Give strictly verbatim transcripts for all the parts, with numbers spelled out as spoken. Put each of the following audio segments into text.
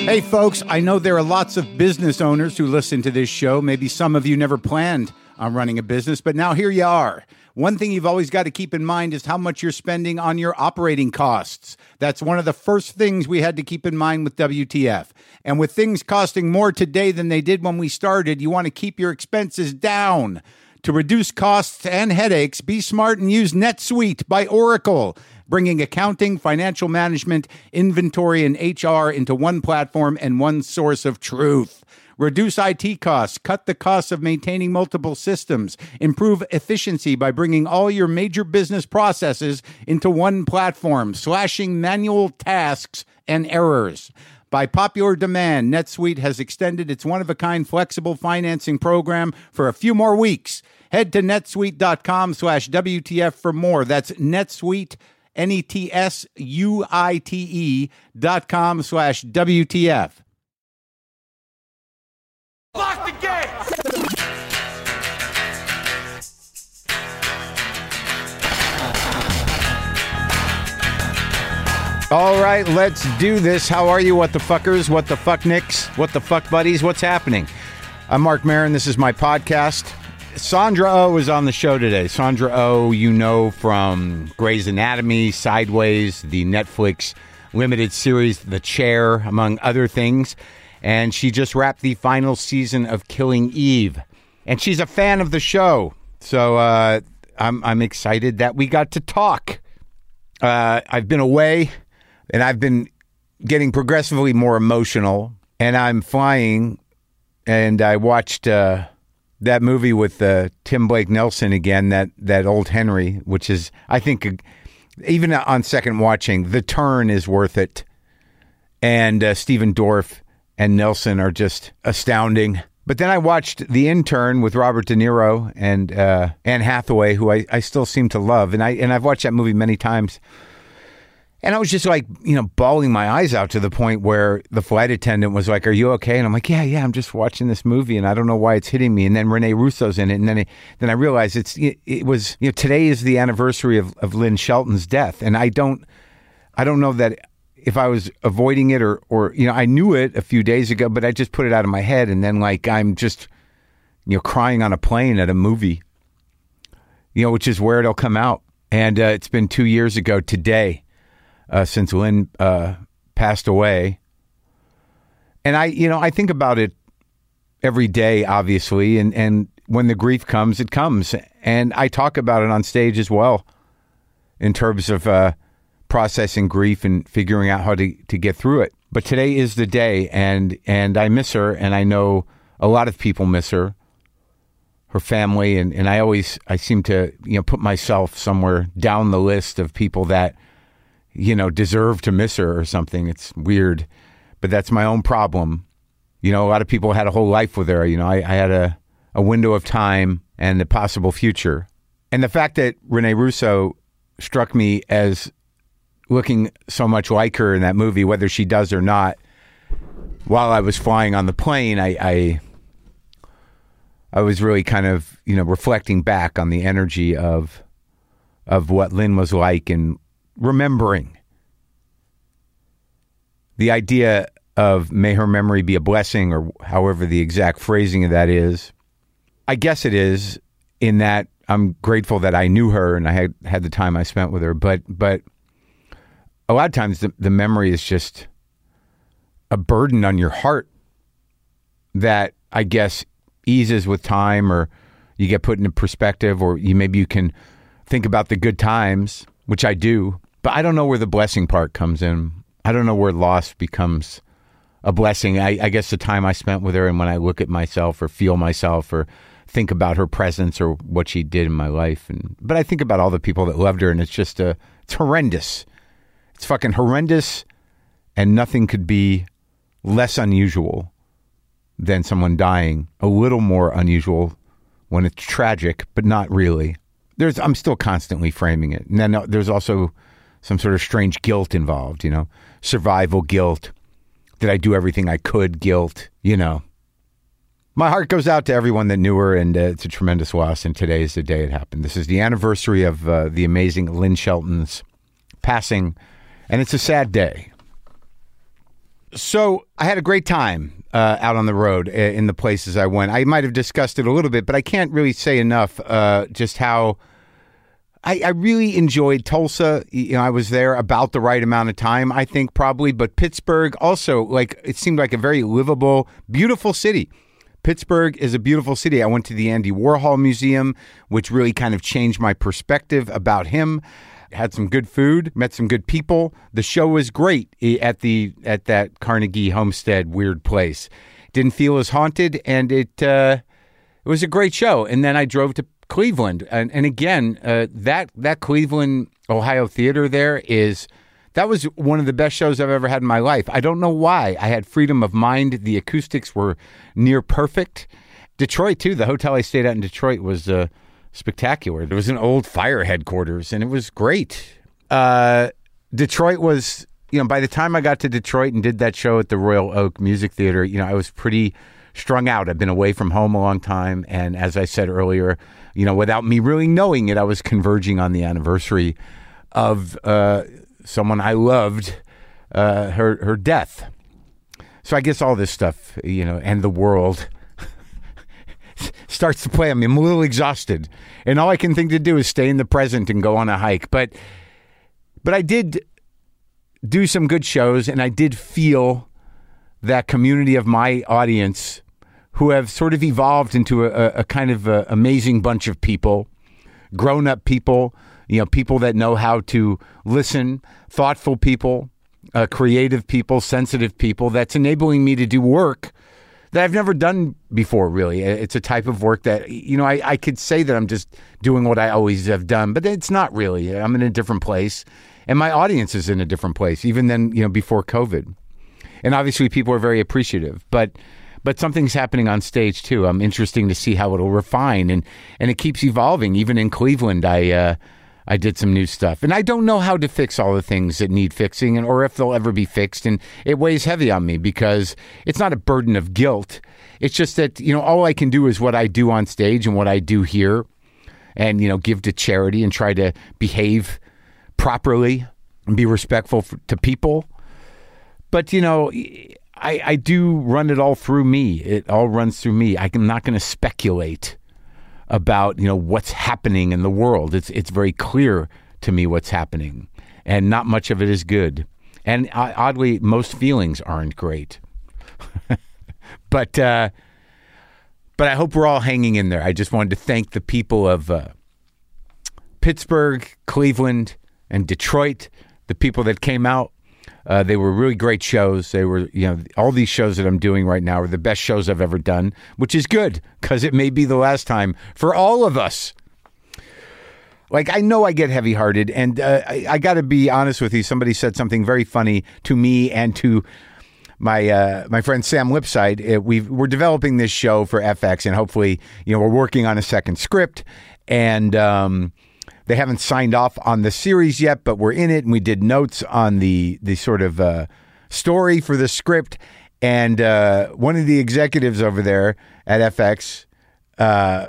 Hey, folks, I know there are lots of business owners who listen to this show. Maybe some of you never planned on running a business, but now here you are. One thing you've always got to keep in mind is how much you're spending on your operating costs. That's one of the first things we had to keep in mind with W T F. And with things costing more today than they did when we started, you want to keep your expenses down. To reduce costs and headaches, be smart and use NetSuite by Oracle, bringing accounting, financial management, inventory, and H R into one platform and one source of truth. Reduce I T costs, cut the costs of maintaining multiple systems, improve efficiency by bringing all your major business processes into one platform, slashing manual tasks and errors. By popular demand, NetSuite has extended its one-of-a-kind flexible financing program for a few more weeks. Head to netsuite.com slash WTF for more. That's NetSuite, N E T S U I T E dot com slash W T F. Lock the gate! All right, let's do this. How are you, what the fuckers, what the fuck nicks, what the fuck buddies, what's happening? I'm Mark Maron. This is my podcast. Sandra Oh is on the show today. Sandra Oh, you know from Grey's Anatomy, Sideways, the Netflix limited series The Chair, among other things. And she just wrapped the final season of Killing Eve. And she's a fan of the show. So uh, I'm, I'm excited that we got to talk. Uh, I've been away, and I've been getting progressively more emotional. And I'm flying, and I watched uh, that movie with uh, Tim Blake Nelson again, that, that Old Henry, which is, I think, even on second watching, The Turn is worth it. And uh, Stephen Dorff and Nelson are just astounding. But then I watched The Intern with Robert De Niro and uh, Anne Hathaway, who I, I still seem to love. And, I, and I've watched that movie many times. And I was just like, you know, bawling my eyes out to the point where the flight attendant was like, "Are you okay?" And I'm like, yeah, yeah, I'm just watching this movie and I don't know why it's hitting me. And then Rene Russo's in it. And then, it, then I realized it's it, it was, you know, today is the anniversary of, of Lynn Shelton's death. And I don't, I don't know that if I was avoiding it or, or, you know, I knew it a few days ago, but I just put it out of my head. And then like, I'm just, you know, crying on a plane at a movie, you know, which is where it'll come out. And uh, it's been two years ago today. Uh, since Lynn uh, passed away. And I, you know, I think about it every day, obviously, and, and when the grief comes, it comes. And I talk about it on stage as well in terms of uh, processing grief and figuring out how to, to get through it. But today is the day, and, and I miss her, and I know a lot of people miss her, her family, and, and I always, I seem to, you know, put myself somewhere down the list of people that, you know, deserve to miss her or something. It's weird, but that's my own problem. You know, a lot of people had a whole life with her. You know, I, I had a, a window of time and a possible future. And the fact that Rene Russo struck me as looking so much like her in that movie, whether she does or not, while I was flying on the plane, I, I, I was really kind of, you know, reflecting back on the energy of, of what Lynn was like and remembering the idea of may her memory be a blessing, or however the exact phrasing of that is. I guess it is, in that I'm grateful that I knew her and I had had the time I spent with her. But but a lot of times the, the memory is just a burden on your heart that I guess eases with time, or you get put into perspective, or you maybe you can think about the good times, which I do. But I don't know where the blessing part comes in. I don't know where loss becomes a blessing. I, I guess the time I spent with her, and when I look at myself or feel myself or think about her presence or what she did in my life. And but I think about all the people that loved her, and it's just a, it's horrendous. It's fucking horrendous, and nothing could be less unusual than someone dying. A little more unusual when it's tragic, but not really. There's, I'm still constantly framing it. And then there's also some sort of strange guilt involved, you know, survival guilt. Did I do everything I could? Guilt, you know. My heart goes out to everyone that knew her, and uh, it's a tremendous loss, and today is the day it happened. This is the anniversary of uh, the amazing Lynn Shelton's passing, and it's a sad day. So I had a great time uh, out on the road in the places I went. I might have discussed it a little bit, but I can't really say enough uh, just how I, I really enjoyed Tulsa. You know, I was there about the right amount of time, I think, probably. But Pittsburgh also, like, it seemed like a very livable, beautiful city. Pittsburgh is a beautiful city. I went to the Andy Warhol Museum, which really kind of changed my perspective about him. Had some good food, met some good people. The show was great at the at that Carnegie Homestead weird place. Didn't feel as haunted, and it uh, it was a great show. And then I drove to Cleveland, and, and again, uh, that that Cleveland, Ohio theater there is that was one of the best shows I've ever had in my life. I don't know why. I had freedom of mind. The acoustics were near perfect. Detroit too. The hotel I stayed at in Detroit was Uh, spectacular. There was an old fire headquarters, and it was great. Uh, Detroit was, you know, by the time I got to Detroit and did that show at the Royal Oak Music Theater, you know, I was pretty strung out. I've been away from home a long time, and as I said earlier, you know, without me really knowing it, I was converging on the anniversary of uh, someone I loved, uh, her her death. So I guess all this stuff, you know, and the world starts to play. I mean, I'm a little exhausted, and all I can think to do is stay in the present and go on a hike. But, but I did do some good shows, and I did feel that community of my audience who have sort of evolved into a, a kind of a amazing bunch of people, grown-up people, you know, people that know how to listen, thoughtful people, uh, creative people, sensitive people. That's enabling me to do work that I've never done before, really. It's a type of work that, you know, I, I could say that I'm just doing what I always have done, but it's not really. I'm in a different place, and my audience is in a different place, even than, you know, before COVID. And obviously people are very appreciative, but but something's happening on stage too. I'm interesting to see how it'll refine, and, and it keeps evolving. Even in Cleveland, I uh, I did some new stuff, and I don't know how to fix all the things that need fixing, and or if they'll ever be fixed. And it weighs heavy on me because it's not a burden of guilt. It's just that, you know, all I can do is what I do on stage and what I do here, and, you know, give to charity and try to behave properly and be respectful for, to people. But, you know, I, I do run it all through me. It all runs through me. I'm not going to speculate about, you know, what's happening in the world. It's it's very clear to me what's happening, and not much of it is good. And uh, oddly, most feelings aren't great. but uh, but I hope we're all hanging in there. I just wanted to thank the people of uh, Pittsburgh, Cleveland, and Detroit, the people that came out. Uh, they were really great shows. They were, you know, all these shows that I'm doing right now are the best shows I've ever done, which is good because it may be the last time for all of us. Like, I know I get heavy-hearted, and uh, I, I got to be honest with you. Somebody said something very funny to me and to my uh, my friend Sam Lipside. Uh, we've, we're developing this show for F X, and hopefully, you know, we're working on a second script, and um, they haven't signed off on the series yet, but we're in it, and we did notes on the the sort of uh, story for the script. And uh, one of the executives over there at F X, uh,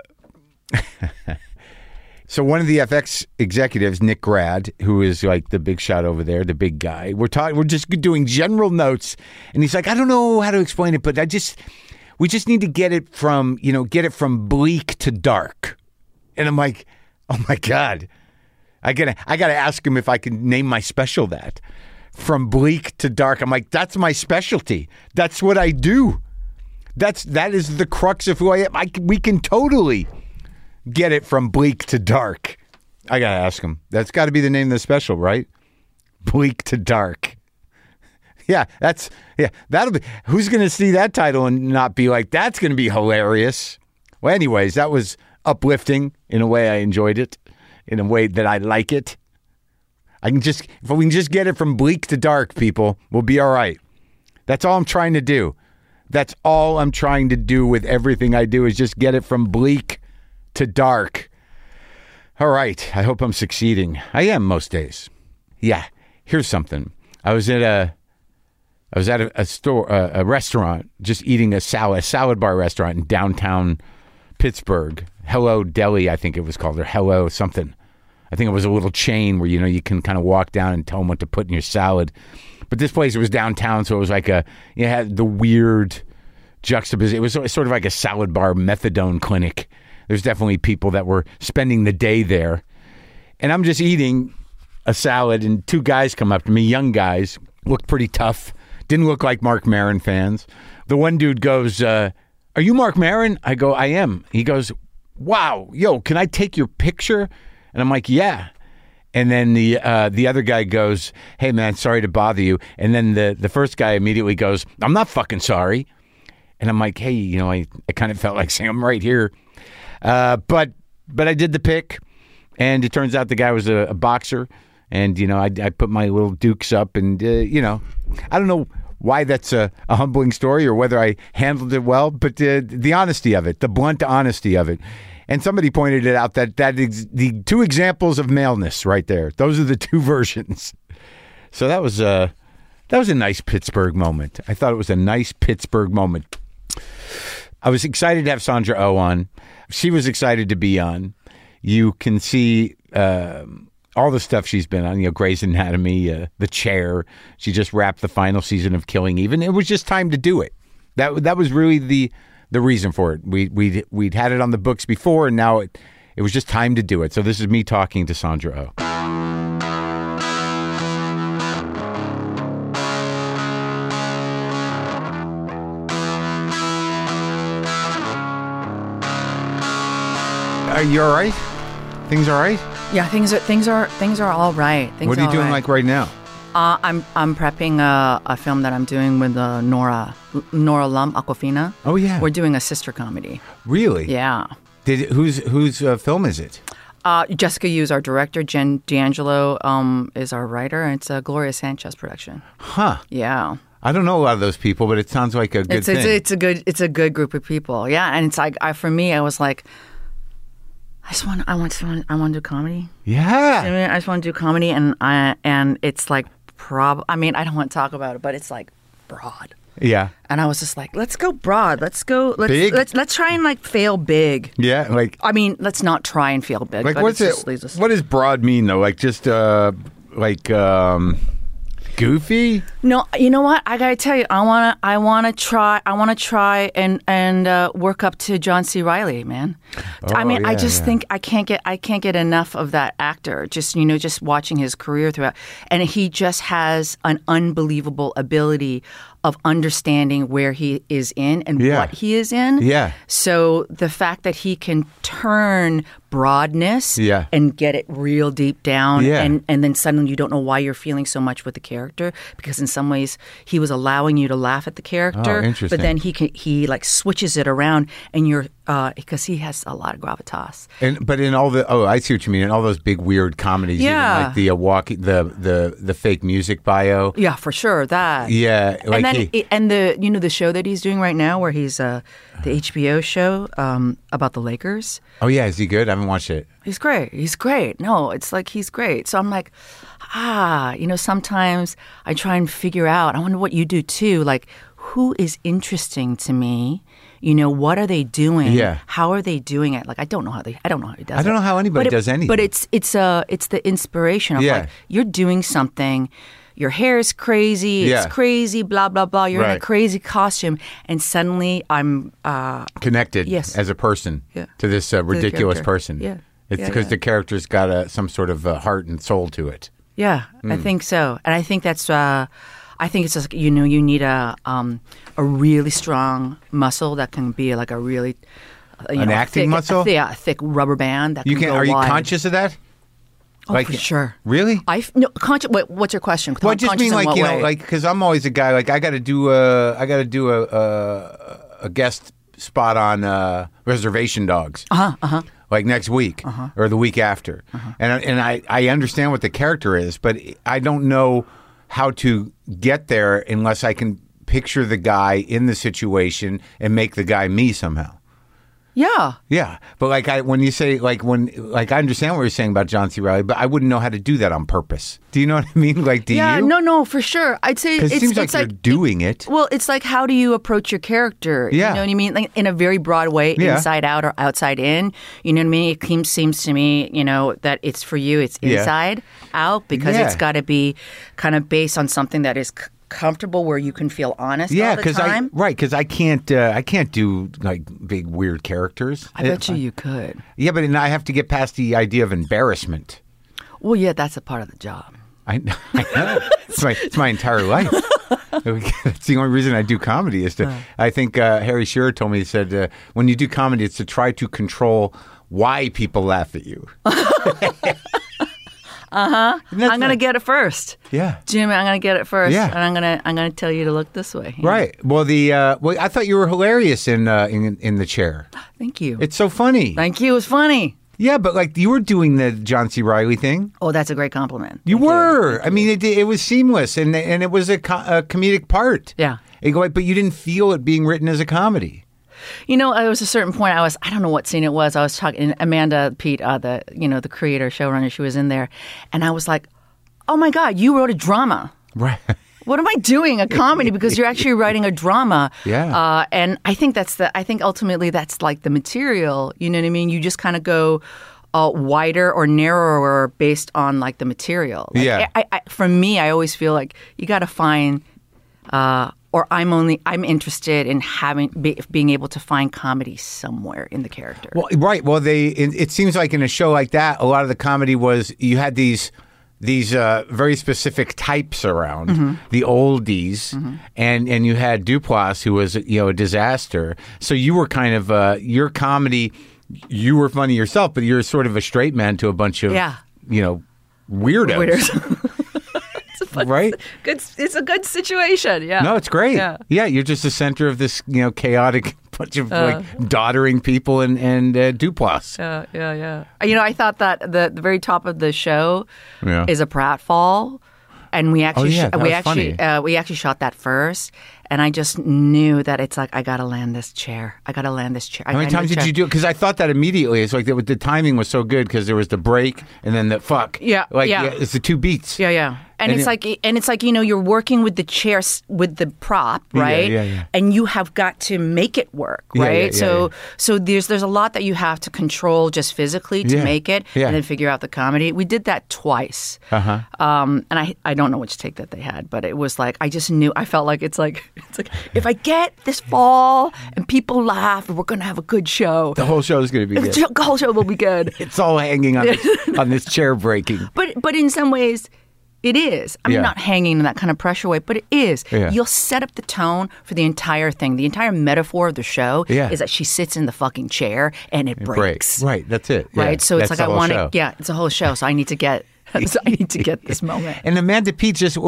so one of the F X executives, Nick Grad, who is like the big shot over there, the big guy, we're talking, we're just doing general notes, and he's like, I don't know how to explain it, but I just, we just need to get it from, you know, get it from bleak to dark. And I'm like, oh my God, I gotta, I gotta ask him if I can name my special that. From bleak to dark. I'm like, that's my specialty. That's what I do. That's, that is the crux of who I am. I, we can totally get it from bleak to dark. I gotta ask him. That's gotta be the name of the special, right? Bleak to dark. Yeah, that's, yeah, that'll be, who's gonna see that title and not be like, that's gonna be hilarious? Well, anyways, that was uplifting in a way I enjoyed it, in a way that I like it. I can just, if we can just get it from bleak to dark, people, we'll be all right. That's all I'm trying to do. That's all I'm trying to do with everything I do is just get it from bleak to dark. All right. I hope I'm succeeding. I am most days. Yeah. Here's something. I was at a, I was at a, a store, a, a restaurant, just eating a salad, a salad bar restaurant in downtown Pittsburgh. Hello Deli, I think it was called, or Hello something. I think it was a little chain where, you know, you can kind of walk down and tell them what to put in your salad. But this place was downtown, so it was like a, you had the weird juxtaposition. It was sort of like a salad bar methadone clinic. There's definitely people that were spending the day there. And I'm just eating a salad, and two guys come up to me, young guys, looked pretty tough, didn't look like Marc Maron fans. The one dude goes, uh, are you Marc Maron? I go, I am. He goes, wow, yo, can I take your picture? And I'm like, yeah. And then the uh, the other guy goes, hey, man, sorry to bother you. And then the, the first guy immediately goes, I'm not fucking sorry. And I'm like, hey, you know, I, I kind of felt like saying I'm right here. Uh, but but I did the pick, and it turns out the guy was a, a boxer. And, you know, I, I put my little dukes up, and, uh, you know, I don't know why that's a, a humbling story or whether I handled it well, but uh, the honesty of it, the blunt honesty of it. And somebody pointed it out that that is the two examples of maleness right there. Those are the two versions. So that was a, that was a nice Pittsburgh moment. I thought it was a nice Pittsburgh moment. I was excited to have Sandra Oh on. She was excited to be on. You can see uh, all the stuff she's been on, you know, Grey's Anatomy, uh, The Chair. She just wrapped the final season of Killing Eve. It was just time to do it. That that was really the the reason for it. We we we'd had it on the books before, and now it it was just time to do it. So this is me talking to Sandra Oh. Are you all right? Things all right? Yeah, things are things are things are all right. Things what are you all doing right. like right now? Uh, I'm I'm prepping a, a film that I'm doing with uh, Nora Nora Lum Aquafina. Oh yeah, we're doing a sister comedy. Really? Yeah. Did whose whose uh, film is it? Uh, Jessica Yu is our director. Jen D'Angelo um, is our writer, and it's a Gloria Sanchez production. Huh. Yeah. I don't know a lot of those people, but it sounds like a good it's, thing. It's, it's a good it's a good group of people. Yeah, and it's like I, for me, I was like, I just want I want to I want to do comedy. Yeah. I mean, I just want to do comedy, and I and it's like prob. I mean, I don't want to talk about it, but it's like broad. Yeah. And I was just like, let's go broad. Let's go. Let's Big? let's let's try and like fail big. Yeah. Like. I mean, let's not try and fail big. Like but what's it's it? just, just, what does broad mean though? Like just uh like um goofy? No, you know what? I gotta tell you, I wanna I wanna try I wanna try and and uh, work up to John C. Reilly, man. Oh, I mean, yeah, I just yeah. think I can't get I can't get enough of that actor. Just you know, just watching his career throughout, and he just has an unbelievable ability of understanding where he is in and Yeah. what he is in. Yeah. So the fact that he can turn broadness Yeah. and get it real deep down, Yeah. and and then suddenly you don't know why you're feeling so much with the character, because in some ways he was allowing you to laugh at the character, Oh, interesting. but then he can, he like switches it around, and you're uh, because he has a lot of gravitas. And but in all the oh, I see what you mean. In all those big weird comedies, even Yeah. like the uh, walking the the the fake music bio. Yeah, for sure that. Yeah, like and then he- it- and the you know the show that he's doing right now, where he's uh, the H B O show um, about the Lakers. Oh yeah, is he good? I haven't watched it. He's great. He's great. No, it's like he's great. So I'm like, ah, you know, sometimes I try and figure out, I wonder what you do too, like who is interesting to me? You know, what are they doing? Yeah. How are they doing it? Like I don't know how they I don't know how he does it. I don't know how anybody But it- does anything. But it's it's uh it's the inspiration of Yeah. like you're doing something. Your hair is crazy. Yeah. It's crazy. Blah blah blah. You're in Right. a crazy costume, and suddenly I'm uh, Connected Yes. as a person Yeah. to this uh, ridiculous character. person. Yeah. It's Yeah, because yeah. the character's got a, some sort of uh, heart and soul to it. Yeah, Hmm. I think so, and I think that's. Uh, I think it's just you know you need a um, a really strong muscle that can be like a really uh, you An know, acting thick, muscle? a thi- yeah, a thick rubber band that You can can. go Are you wide. conscious of that? Oh, for sure. Really? I f- no conscious. What, what's your question? Well, I just Conscious mean in like what you know, way? like because I'm always a guy like I got to do a I got to do a, a a guest spot on uh, Reservation Dogs. uh huh, uh huh. Like next week Uh-huh. or the week after, and I- and I I understand what the character is, but I don't know how to get there unless I can picture the guy in the situation and make the guy me somehow. Yeah. Yeah, but like I, when you say like when like I understand what you're saying about John C. Reilly, but I wouldn't know how to do that on purpose. Do you know what I mean? Like, do yeah, you? no, no, for sure. I'd say Because it's, it seems it's like, like you're doing it. Well, it's like, how do you approach your character? Yeah. You know what I mean? Like in a very broad way, Yeah. inside out or outside in. You know what I mean? It seems, seems to me, you know, that it's for you, it's Yeah. inside out because Yeah. it's got to be kind of based on something that is c- comfortable where you can feel honest Yeah, all the because I time. right because I can't uh, I can't do like big weird characters. I bet you you could. Yeah, but then I have to get past the idea of embarrassment. Well, yeah, that's a part of the job. I, I know. It's my, it's my entire life. That's the only reason I do comedy is to, I think uh, Harry Shearer told me, he said, uh, when you do comedy, it's to try to control why people laugh at you. Uh-huh. I'm nice. going to get it first. Yeah. Jimmy, I'm going to get it first. Yeah. And I'm going to I'm going to tell you to look this way. you know? Right. Well, the uh, well, I thought you were hilarious in uh, in in the chair. Thank you. It's so funny. Thank you. It was funny. Yeah, but like you were doing the John C. Reilly thing. Oh, that's a great compliment. You Thank were. I mean, it it was seamless, and and it was a, co- a comedic part. Yeah. It go, but you didn't feel it being written as a comedy. You know, there was a certain point I was, I don't know what scene it was. I was talking, and Amanda Pete, uh, the, you know, the creator, showrunner, she was in there. And I was like, oh my God, you wrote a drama. Right. What am I doing? A comedy? Because you're actually writing a drama. Yeah. Uh, and I think that's the, I think ultimately that's like the material. You know what I mean? You just kind of go uh, wider or narrower based on like the material. Like, Yeah. I, I, for me, I always feel like you got to find, uh, or I'm only, I'm interested in having, be, being able to find comedy somewhere in the character. Well, right. Well, they. It, it seems like in a show like that, a lot of the comedy was you had these these uh, very specific types around, Mm-hmm. the oldies, and and you had Duplass, who was you know a disaster. So you were kind of uh, your comedy. You were funny yourself, but you're sort of a straight man to a bunch of Yeah. you know weirdos. Waiters. It's a fun- Right? Good. It's a good situation. Yeah. No, it's great. Yeah. Yeah, you're just the center of this, you know, chaotic bunch of like doddering people and and uh, Duplass. Yeah, yeah, yeah. You know, I thought that the, the very top of the show Yeah. is a pratfall, and we actually yeah, sh- that we was actually funny. uh, we actually shot that first, and I just knew that it's like I got to land this chair. I got to land this chair. How many times did you do it? Because I thought that immediately. It's like the, the timing was so good because there was the break and then the fuck. Yeah, like yeah. it's the two beats. Yeah, yeah. And, And it's it- like and it's like you know you're working with the chair s- with the prop, Yeah, right? yeah, yeah. And you have got to make it work, Yeah, right? yeah, yeah, so yeah. so there's there's a lot that you have to control just physically to Yeah, make it, yeah. and then figure out the comedy. We did that twice, Uh-huh. um, and I I don't know which take that they had, but it was like I just knew I felt like it's like it's like if I get this fall and people laugh, we're gonna have a good show. The whole show is going to be good. The whole show will be good. It's all hanging on this, on this chair breaking. But but in some ways, it is. I mean, Yeah. not hanging in that kind of pressure way, but it is. Yeah. You'll set up the tone for the entire thing. The entire metaphor of the show Yeah. is that she sits in the fucking chair and it breaks. Right, that's it. Yeah, Right? So it's that's like the I whole want to. show. Yeah, it's a whole show. So I need to get. so I need to get this moment. And Amanda Peet just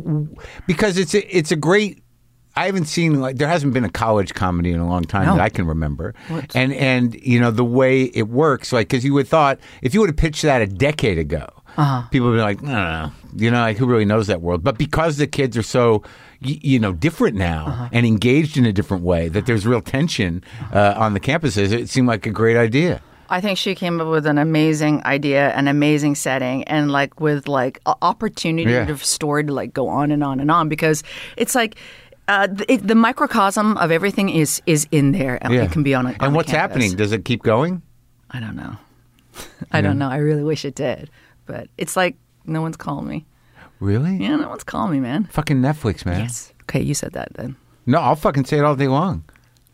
because it's a, it's a great. I haven't seen like there hasn't been a college comedy in a long time No. that I can remember. And and you know the way it works, like because you would thought if you would have pitched that a decade ago, Uh-huh. people would be like, no, no, no, you know, like who really knows that world? But because the kids are so y- you know different now Uh-huh. and engaged in a different way, that there's real tension uh, on the campuses. It seemed like a great idea. I think she came up with an amazing idea, an amazing setting, and like with like a opportunity Yeah. to story to like go on and on and on because it's like. Uh, the, it, the microcosm of everything is is in there. and Yeah. It can be on a on and a what's campus. happening? Does it keep going? I don't know. I don't know. I really wish it did, but it's like no one's calling me. Really? Yeah, no one's calling me, man. Fucking Netflix, man. Yes. Okay, you said that then. No, I'll fucking say it all day long.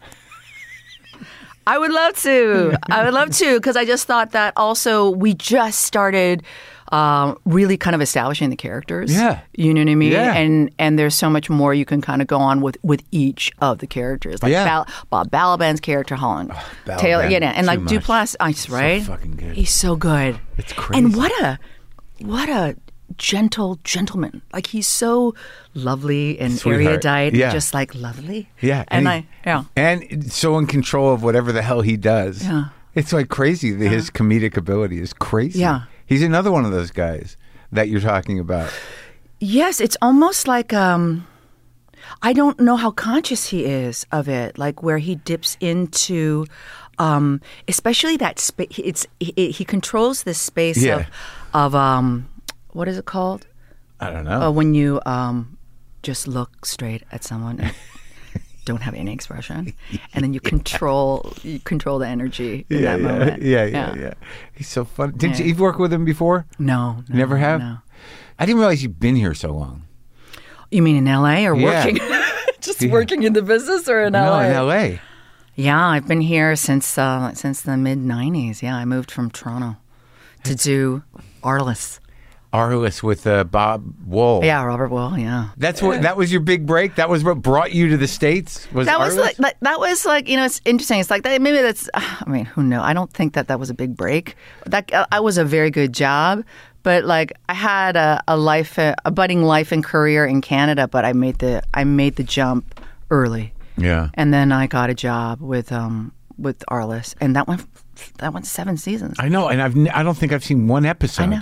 I would love to. I would love to because I just thought that also we just started um, really kind of establishing the characters. Yeah. You know what I mean? Yeah. And and there's so much more you can kind of go on with, with each of the characters. Like Yeah. Bal- Bob Balaban's character, Holland Balaban, Taylor, yeah, and too like much. Duplass, ice, right? fucking good. He's so good. It's crazy. And what a what a gentle gentleman. Like he's so lovely and Sweetheart. erudite, Yeah. just like lovely. Yeah. And, he- I yeah. And so in control of whatever the hell he does. Yeah. It's like crazy. that His comedic ability is crazy. Yeah. He's another one of those guys that you're talking about. Yes, it's almost like um I don't know how conscious he is of it, like where he dips into um, especially that space. It's he, he controls this space Yeah. of of um, what is it called? I don't know. Uh, when you um, just look straight at someone and don't have any expression, and then you control you control the energy in yeah, that yeah, moment. yeah, yeah, yeah. He's so fun. Did Yeah. you you've worked with him before? No, no, Never have? No. I didn't realize you've been here so long. You mean in L A or Yeah. working? Just Yeah. working in the business or in L A? No, in L A. Yeah, I've been here since uh, since the mid nineties. Yeah, I moved from Toronto to do Arliss. Arliss with uh, Bob Wool. Yeah, Robert Wool. Yeah, That's what. That was your big break. That was what brought you to the States. Was that was Arliss? like that, that was like you know it's interesting. It's like that. Maybe that's. I mean, who knows? I don't think that that was a big break. That uh, I was a very good job, but like I had a, a life, a, a budding life and career in Canada. But I made the I made the jump early. Yeah. And then I got a job with um with Arliss, and that went that went seven seasons. I know, and I've n- I don't think I've seen one episode. I know.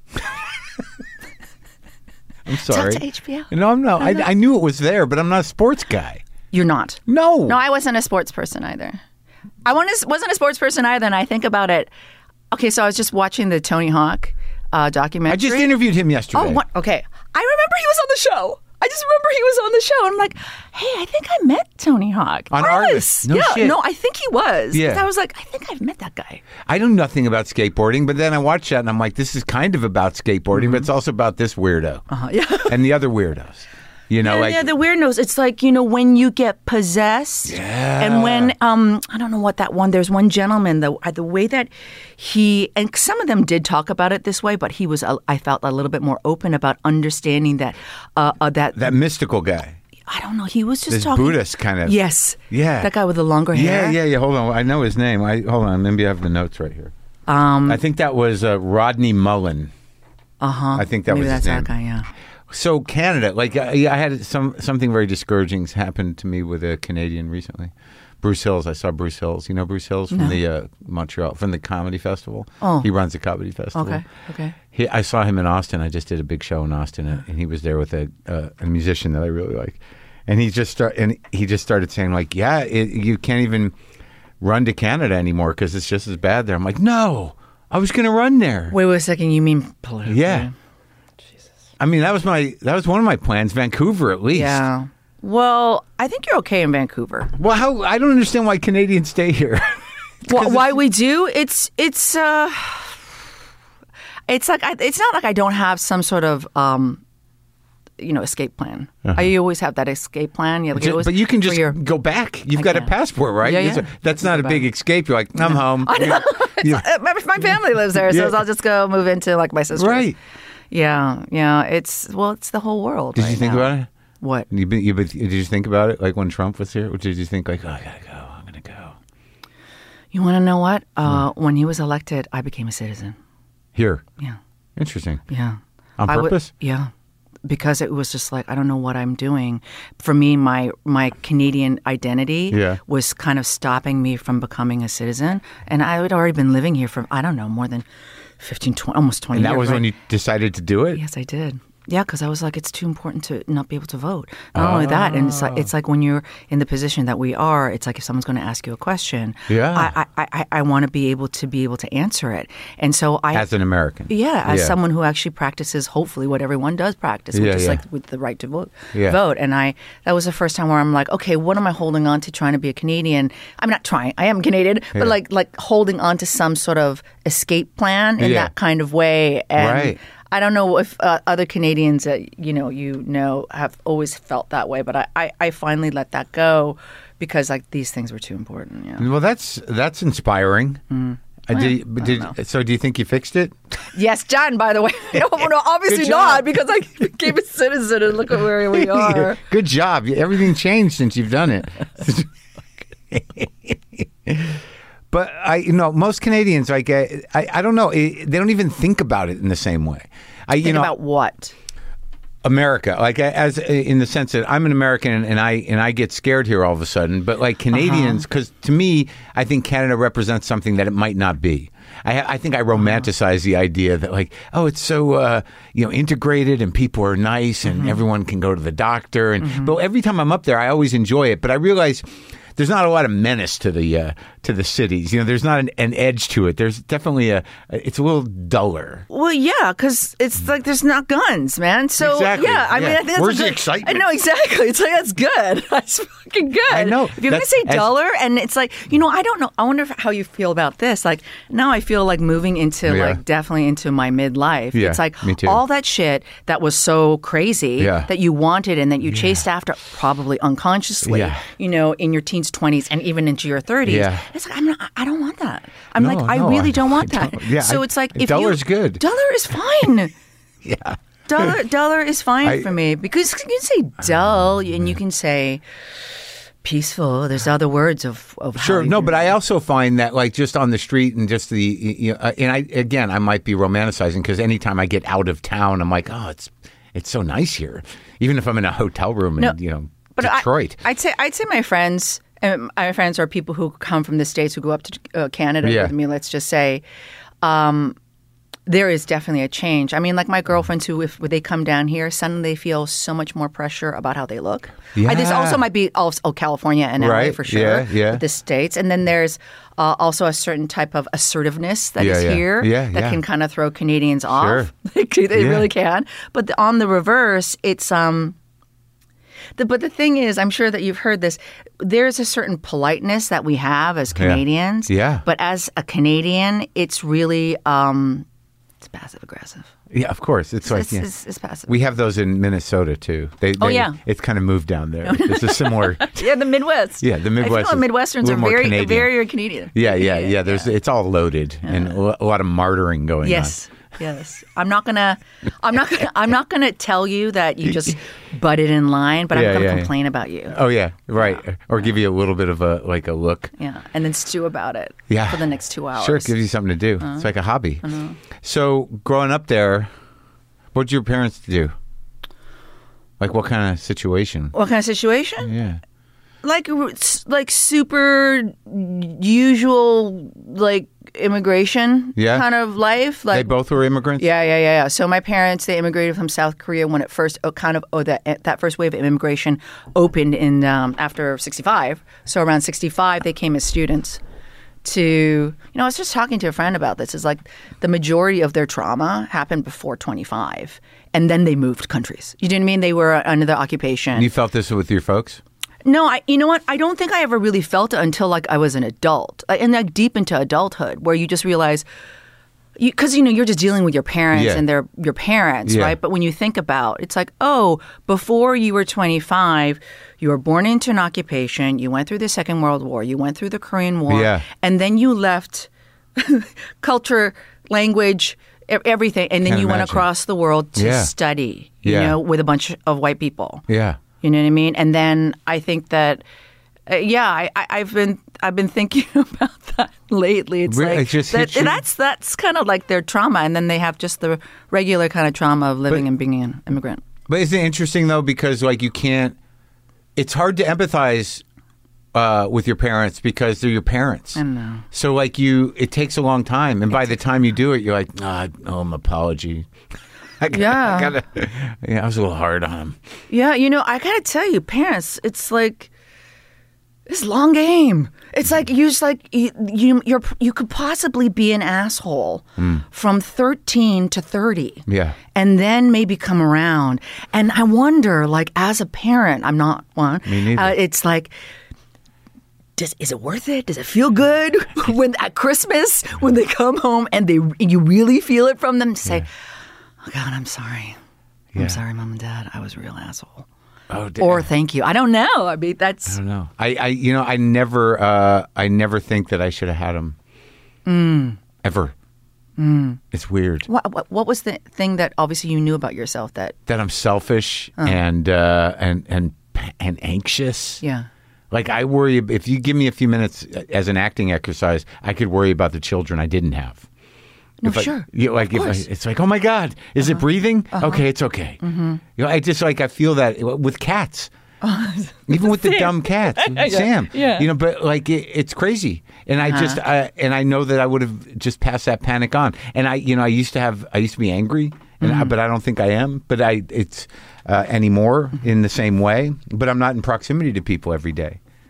I'm sorry. Tell to H B O. No, I'm not. I, I knew it was there, but I'm not a sports guy. You're not. No. No, I wasn't a sports person either. I wasn't wasn't a sports person either, and I think about it. Okay, so I was just watching the Tony Hawk uh, documentary. I just interviewed him yesterday. Oh, what? Okay. I remember he was on the show. I just remember he was on the show. And I'm like, hey, I think I met Tony Hawk. On Arliss. Arliss. No yeah, shit. no, I think he was. Yeah. 'Cause I was like, I think I've met that guy. I know nothing about skateboarding, but then I watched that and I'm like, this is kind of about skateboarding, but it's also about this weirdo Uh-huh, yeah. and the other weirdos. You know, Yeah, like yeah, the weirdos. It's like, you know, when you get possessed. Yeah. And when, um, I don't know what that one, there's one gentleman, the, the way that he, and some of them did talk about it this way, but he was, uh, I felt a little bit more open about understanding that, uh, uh, that, that mystical guy. I don't know, he was just This talking. Buddhist kind of. Yes. Yeah. That guy with the longer hair. Yeah, yeah, yeah. Hold on. I know his name. I Hold on. Maybe I have the notes right here. Um, I think that was uh, Rodney Mullen. uh-huh. I think that Maybe was his that's name. that guy, yeah. So Canada, like I, I had some something very discouraging happen to me with a Canadian recently. Bruce Hills, I saw Bruce Hills. You know Bruce Hills from No. the uh, Montreal, from the comedy festival. Oh. He runs the comedy festival. Okay, okay. He, I saw him in Austin. I just did a big show in Austin, and, and he was there with a, uh, a musician that I really like. And he just start, and he just started saying like, "Yeah, it, you can't even run to Canada anymore because it's just as bad there." I'm like, "No, I was going to run there." Wait, wait a second, you mean politically? Yeah. I mean, that was my that was one of my plans. Vancouver, at least. Yeah. Well, I think you're okay in Vancouver. Well, how I don't understand why Canadians stay here. Wh- why we do? It's it's uh, it's like I, it's not like I don't have some sort of um, you know, escape plan. I always have that escape plan. Yeah, like, Just- always- but you can just for your- go back. You've I got a can. passport, right? Yeah, It's a- yeah. That's I not can a go big back. escape. You're like, I'm home. I know. You- It's- uh, my, my family lives there, so Yeah. I'll just go move into like my sister's. Right. Yeah, yeah. It's well, it's the whole world. Did right you think now. about it? What? You, been- you, been- did you think about it like when Trump was here? Or did you think like, oh, I gotta go. I'm gonna go You want to know what? Uh, When he was elected, I became a citizen. here? Yeah, Interesting. yeah. On I would- purpose? yeah. Because it was just like I don't know what I'm doing. For me, my my Canadian identity Yeah. was kind of stopping me from becoming a citizen, and I had already been living here for I don't know more than fifteen, twenty, almost twenty And that years. was right? when you decided to do it. Yes, I did. Yeah, because I was like, it's too important to not be able to vote. Not only that, and it's like it's like when you're in the position that we are, it's like if someone's going to ask you a question, Yeah. I I, I, I want to be able to be able to answer it, and so I As an American. yeah, as Yeah. someone who actually practices, hopefully, what everyone does practice, which Yeah, is yeah. like with the right to vote. Yeah. Vote, and I that was the first time where I'm like, okay, what am I holding on to? Trying to be a Canadian? I'm not trying. I am Canadian, Yeah. but like like holding on to some sort of escape plan in Yeah. that kind of way. And Right. I don't know if uh, other Canadians that you know you know have always felt that way, but I, I, I finally let that go because like these things were too important. Yeah. Well, that's that's inspiring. I did, but I did, don't know. so do you think you fixed it? Yes, done. By the way, no, no, obviously Good job. not because I became a citizen and look at where we are. Good job. Everything changed since you've done it. But I, you know, most Canadians, like, I, I, I don't know, eh, they don't even think about it in the same way. I, you Think know, about what? America, like as in the sense that I'm an American and I and I get scared here all of a sudden, but like Canadians, because to me, I think Canada represents something that it might not be. I, I think I romanticize the idea that like, oh, it's so uh, you know integrated and people are nice and everyone can go to the doctor, and but every time I'm up there, I always enjoy it. But I realize there's not a lot of menace to the uh, to the cities. You know, there's not an, an edge to it. There's definitely a. It's a little duller. Well, yeah, because it's like there's not guns, man. So Exactly, yeah, I yeah. mean, I think that's Where's a the good, excitement? I know exactly. It's like that's good. That's fucking good. I know. If you're gonna That's- say as- duller, and it's like you know, I don't know. I wonder if, how you feel about this. Like now, I feel like moving into Yeah. like definitely into my midlife. Yeah, it's like me too. all that shit that was so crazy Yeah. that you wanted and that you chased after, probably unconsciously. Yeah. You know, in your teens, twenties, and even into your thirties. Yeah. It's like I'm not. I don't want that. I'm No, like I no, really I- don't want I that. don't- yeah, so I- it's like if Duller's you, good. Duller is fine. Yeah. Duller, duller is fine I- for me because you can say dull and you can say peaceful. There's other words of, of how Sure. you No, can- but I also find that like just on the street and just the you know, uh, and I again I might be romanticizing because anytime I get out of town, I'm like, oh, it's it's so nice here, even if I'm in a hotel room in No, you know But I- Detroit. I'd say I'd say my friends. And my friends are people who come from the States who go up to uh, Canada Yeah. with me, let's just say. Um, there is definitely a change. I mean, like my girlfriends who, if they come down here, suddenly they feel so much more pressure about how they look. I, this Yeah. also might be also California and L A Right. for sure. Yeah, yeah. With the States. And then there's uh, also a certain type of assertiveness that Yeah, is yeah. here Yeah, that yeah. can kind of throw Canadians off. Sure. they they Yeah. really can. But the, on the reverse, it's... um. The, but the thing is, I'm sure that you've heard this. There's a certain politeness that we have as Canadians. Yeah. But as a Canadian, it's really um, it's passive aggressive. Yeah, of course. It's like It's, yeah. it's, it's passive. We have those in Minnesota too. They, Oh, they- yeah. it's kind of moved down there. It's a similar. yeah, the Midwest. Yeah, the Midwest I feel is like Midwesterns a are little more very, Canadian. very Canadian. Yeah, yeah, yeah. There's it's all loaded and a lo- a lot of martyring going Yes. Yes. I'm not gonna. I'm not gonna. I'm not gonna tell you that you just butted in line, but Yeah, I'm gonna yeah, yeah. complain about you. on. Oh yeah, right. Or give you a little bit of a like a look. Yeah, and then stew about it. Yeah. For the next two hours. Sure, it gives you something to do. Uh-huh. It's like a hobby. So growing up there, what did your parents do? Like what kind of situation? What kind of situation? Yeah. Like like super usual like immigration Yeah. kind of life. They Like both were immigrants? yeah, yeah, yeah, yeah. So my parents they immigrated from South Korea when it first oh, kind of oh that that first wave of immigration opened in um, after sixty-five. So around sixty-five they came as students to you know I was just talking to a friend about this. It's like the majority of their trauma happened before twenty-five, and then they moved countries. You know what I mean? They were under the occupation. You felt this with your folks? No, I, you know what? I don't think I ever really felt it until like I was an adult, uh, and like deep into adulthood, where you just realize, because you, you know you're just dealing with your parents Yeah. and they're your parents, Yeah. right? But when you think about, it's like, oh, before you were twenty-five, you were born into an occupation, you went through the Second World War, you went through the Korean War, Yeah. and then you left culture, language, e- everything, and then Can't you went imagine. across the world to Yeah. study, you Yeah. know, with a bunch of white people. Yeah. You know what I mean? And then I think that, uh, yeah, I, I, I've been I've been thinking about that lately. It's Really? like It just that, hits you? that's that's kind of like their trauma, and then they have just the regular kind of trauma of living But- and being an immigrant. But isn't it interesting though because like you can't it's hard to empathize uh, with your parents because they're your parents. I know. So like you it takes a long time and by the time you do it you're like, ah, oh, I'm apology. I gotta, Yeah. I gotta, yeah, I was a little hard on him. Yeah, you know, I gotta tell you, parents, it's like this long game. It's like you just like you you you're, you could possibly be an asshole from thirteen to thirty. Yeah. And then maybe come around. And I wonder, like, as a parent, I'm not one. Me neither. Uh, it's like, does, is it worth it? Does it feel good when at Christmas when they come home and they you really feel it from them to say, "Oh God, I'm sorry. Yeah. I'm sorry, Mom and Dad. I was a real asshole." Oh, d- Or thank you. I don't know. I mean, I that's don't know. I, I you know, I never uh, I never think that I should have had him. Mm. Ever. It's weird. what, what. What was the thing that obviously you knew about yourself that? That I'm selfish and uh, and and and anxious. Yeah. Like I worry if you give me a few minutes as an acting exercise, I could worry about the children I didn't have. No, If I- sure. you know, like Of if I, course. it's like, oh my God, is it breathing? Okay, it's okay. Mm-hmm. You know, I just like I feel that with cats, even with the dumb cats, Sam. yeah. You know, but like it, it's crazy, and I just I, and I know that I would have just passed that panic on. And I, you know, I used to have I used to be angry, and I, but I don't think I am. But I it's uh, anymore in the same way. But I'm not in proximity to people every day.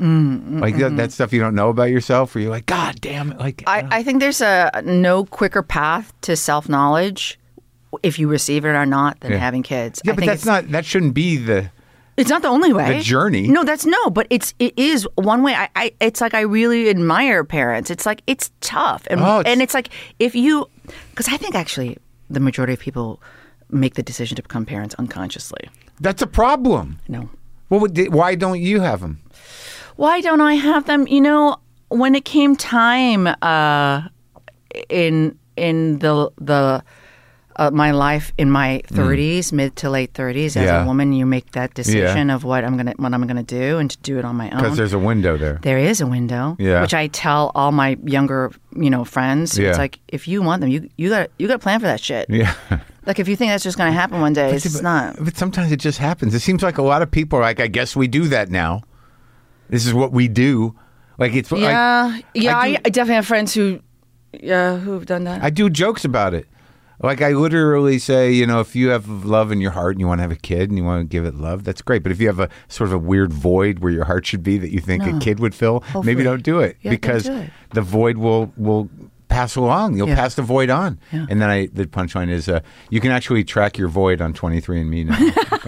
Mm, like that, that stuff you don't know about yourself, where you're like, God damn it! Like I, I think there's a no quicker path to self knowledge, if you receive it or not, than Yeah. having kids. yeah, I but think that's it's, not that shouldn't be the. It's not the only way. The journey. No, that's no, but it's it is one way. I, I it's like I really admire parents. It's like it's tough, and Oh, it's- and it's like if you, because I think actually the majority of people make the decision to become parents unconsciously. That's a problem. No. What would, why don't you have them? Why don't I have them? You know, when it came time uh, in in the the uh, my life in my thirties, mm. mid to late thirties, as Yeah. a woman, you make that decision Yeah. of what I'm gonna what I'm gonna do, and to do it on my own. Because there's a window there. There is a window, Yeah. which I tell all my younger, you know, friends. Yeah. It's like if you want them, you you got you got to plan for that shit. Yeah. Like if you think that's just going to happen one day, it's but, just not. But sometimes it just happens. It seems like a lot of people are like, I guess we do that now. This is what we do. Like it's Yeah, I, yeah. I, I, do, I definitely have friends who, yeah, who've done that. I do jokes about it. Like I literally say, you know, if you have love in your heart and you want to have a kid and you want to give it love, that's great. But if you have a sort of a weird void where your heart should be that you think No. a kid would fill, Hopefully. maybe don't do it Yeah, don't because do it. the void will will pass along. You'll Yeah. pass the void on. Yeah. And then I the punchline is uh, you can actually track your void on twenty-three and me now.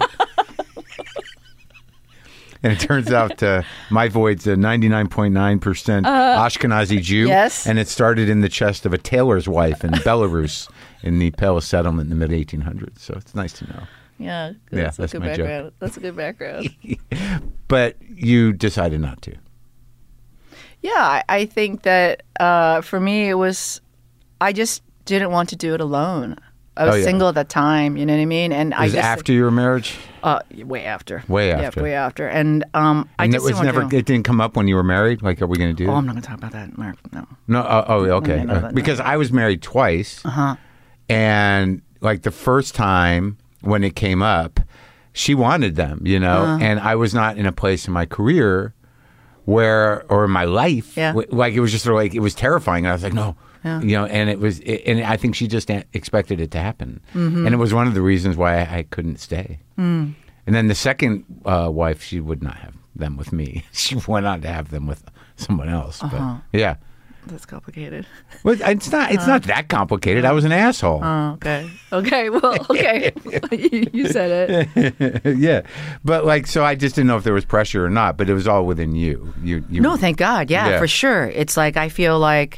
And it turns out uh, my void's a ninety-nine point nine percent Ashkenazi Jew. yes. And it started in the chest of a tailor's wife in Belarus in the Pale settlement in the mid eighteen hundreds. So it's nice to know. Yeah, Yeah, that's, that's a good my joke. background. That's a good background. But you decided not to. Yeah, I, I think that uh, for me it was, I just didn't want to do it alone. I was Oh, yeah. single at that time, you know what I mean? And I Was it just, after your marriage? Uh, way after. Way Yeah, after. way after. And um, I And just it was didn't want never. to. It didn't come up when you were married. Like, are we going to do? Oh, that? I'm not going to talk about that, Mark. No. No. Uh, oh, okay. No, no, no, Uh, because no. I was married twice, Uh-huh. and like the first time when it came up, she wanted them, you know, Uh-huh. and I was not in a place in my career where, or in my life, Yeah. wh- like it was just sort of like it was terrifying. And I was like, no. Yeah. You know, and it was, it, and I think she just a- expected it to happen, Mm-hmm. and it was one of the reasons why I, I couldn't stay. Mm. And then the second uh, wife, she would not have them with me. She went on to have them with someone else. But, Uh-huh. yeah, That's complicated. well, it's not. It's not that complicated. I was an asshole. Oh, okay. Okay. Well, okay. you, you said it. Yeah, but like, so I just didn't know if there was pressure or not. But it was all within you. You, you No, thank God. Yeah, Yeah. for sure. It's like I feel like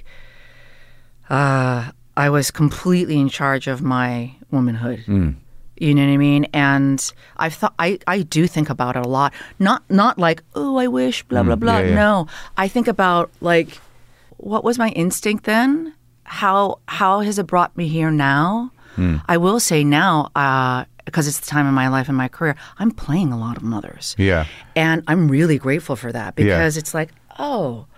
uh, I was completely in charge of my womanhood. Mm. You know what I mean? And I've thought I, I do think about it a lot. Not not like, oh, I wish, blah, blah, blah. Mm, yeah, yeah. No. I think about like what was my instinct then? How how has it brought me here now? Mm. I will say now, uh, because it's the time in my life and my career, I'm playing a lot of mothers. Yeah. And I'm really grateful for that because it's like, oh,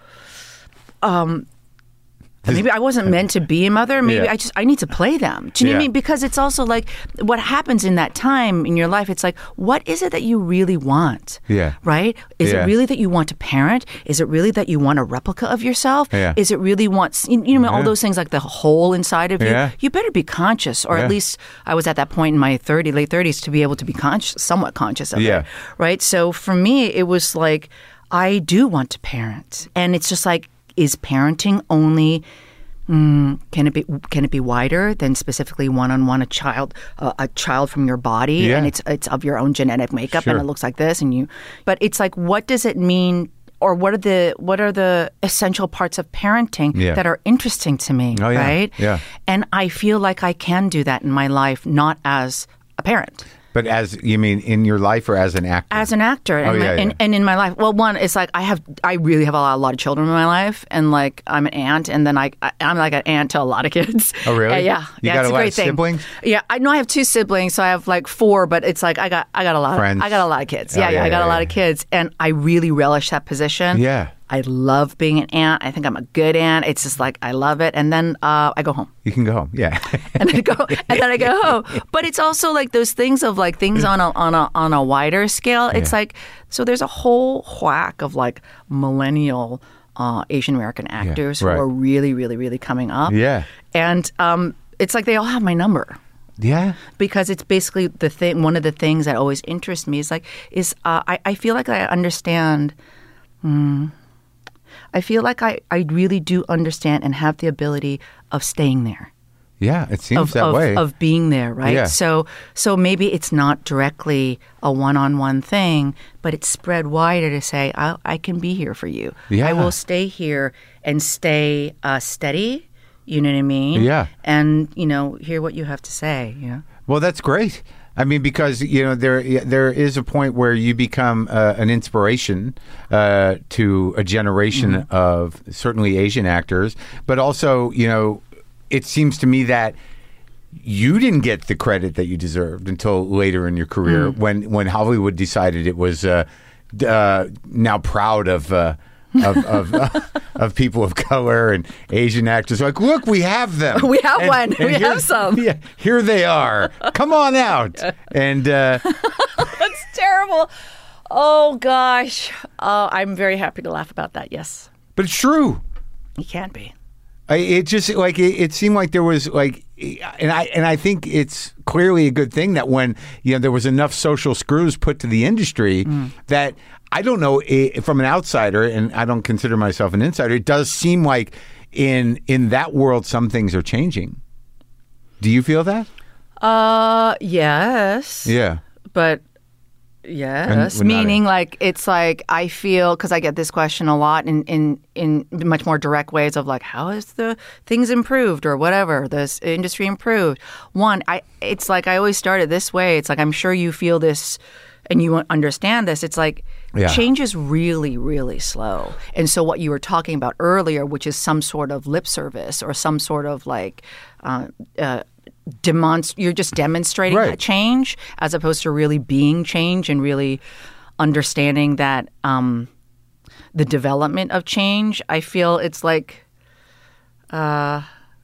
um, maybe I wasn't meant to be a mother. Maybe Yeah. I just I need to play them. Do you know what I Yeah. mean? Because it's also like what happens in that time in your life. It's like, what is it that you really want? Yeah. Right? Is Yeah. it really that you want to parent? Is it really that you want a replica of yourself? Yeah. Is it really want you you know all Yeah. those things like the hole inside of you? Yeah. You better be conscious, or Yeah. at least I was at that point in my thirty late thirties to be able to be conscious, somewhat conscious of Yeah. it. Right? So for me, it was like I do want to parent, and it's just like, is parenting only? Mm, can it be can it be wider than specifically one on one a child uh, a child from your body Yeah. and it's it's of your own genetic makeup Sure. and it looks like this and you but it's like, what does it mean, or what are the what are the essential parts of parenting Yeah. that are interesting to me? Oh, yeah. Right? Yeah. And I feel like I can do that in my life, not as a parent. But as you mean in your life or as an actor? As an actor, and, Oh, my, yeah, and, yeah. and in my life, well, one, it's like I have, I really have a lot, a lot of children in my life, and like I'm an aunt, and then I, I I'm like an aunt to a lot of kids. Oh, really? Uh, yeah, You yeah, got it's a lot great of thing. siblings? Yeah, I know I have two siblings, so I have like four, but it's like I got, I got a lot, Friends. of, I got a lot of kids. Oh, Yeah, yeah, yeah, I got yeah, a lot yeah. of kids, and I really relish that position. Yeah. I love being an aunt. I think I'm a good aunt. It's just like I love it, and then uh, I go home. You can go home. Yeah. and then I go and then I go home. But it's also like those things of like things on a on a on a wider scale. It's Yeah. like, so there's a whole whack of like millennial uh, Asian American actors right. who are really, really, really coming up. Yeah. And um, it's like they all have my number. Yeah. Because it's basically the thing. One of the things that always interests me is like is uh, I, I feel like I understand I feel like I, I really do understand and have the ability of staying there. Yeah, it seems Of, that of, way. of being there, right? Yeah. So so maybe it's not directly a one-on-one thing, but it's spread wider to say, I, I can be here for you. Yeah. I will stay here and stay uh, steady, you know what I mean? Yeah. And, you know, hear what you have to say, you know? Well, that's great. I mean, because you know there there is a point where you become uh, an inspiration uh, to a generation Mm-hmm. of certainly Asian actors, but also you know it seems to me that you didn't get the credit that you deserved until later in your career Mm. when when Hollywood decided it was uh, d- uh, now proud of. Uh, of of, uh, of people of color and Asian actors. Like, look, we have them. We have one. We here- have some. Yeah, here they are. Come on out. And uh, That's terrible. Oh, gosh. Uh, I'm very happy to laugh about that, yes. but it's true. You can't be. I, it just like it, it seemed like there was like, and I and I think it's clearly a good thing that when you know there was enough social screws put to the industry that I don't know eh, from an outsider, and I don't consider myself an insider. It does seem like in in that world some things are changing. Do you feel that? Uh, yes. Yeah. But yes, And we're not meaning in- like it's like I feel because I get this question a lot in, in in much more direct ways of like how has the things improved or whatever this industry improved. One, I it's like I always started this way. It's like I'm sure you feel this and you understand this. It's like Yeah. change is really really slow. And so what you were talking about earlier, which is some sort of lip service or some sort of like. Uh, uh, demonst- you're just demonstrating Right. that change as opposed to really being change and really understanding that um, the development of change. I feel it's like uh,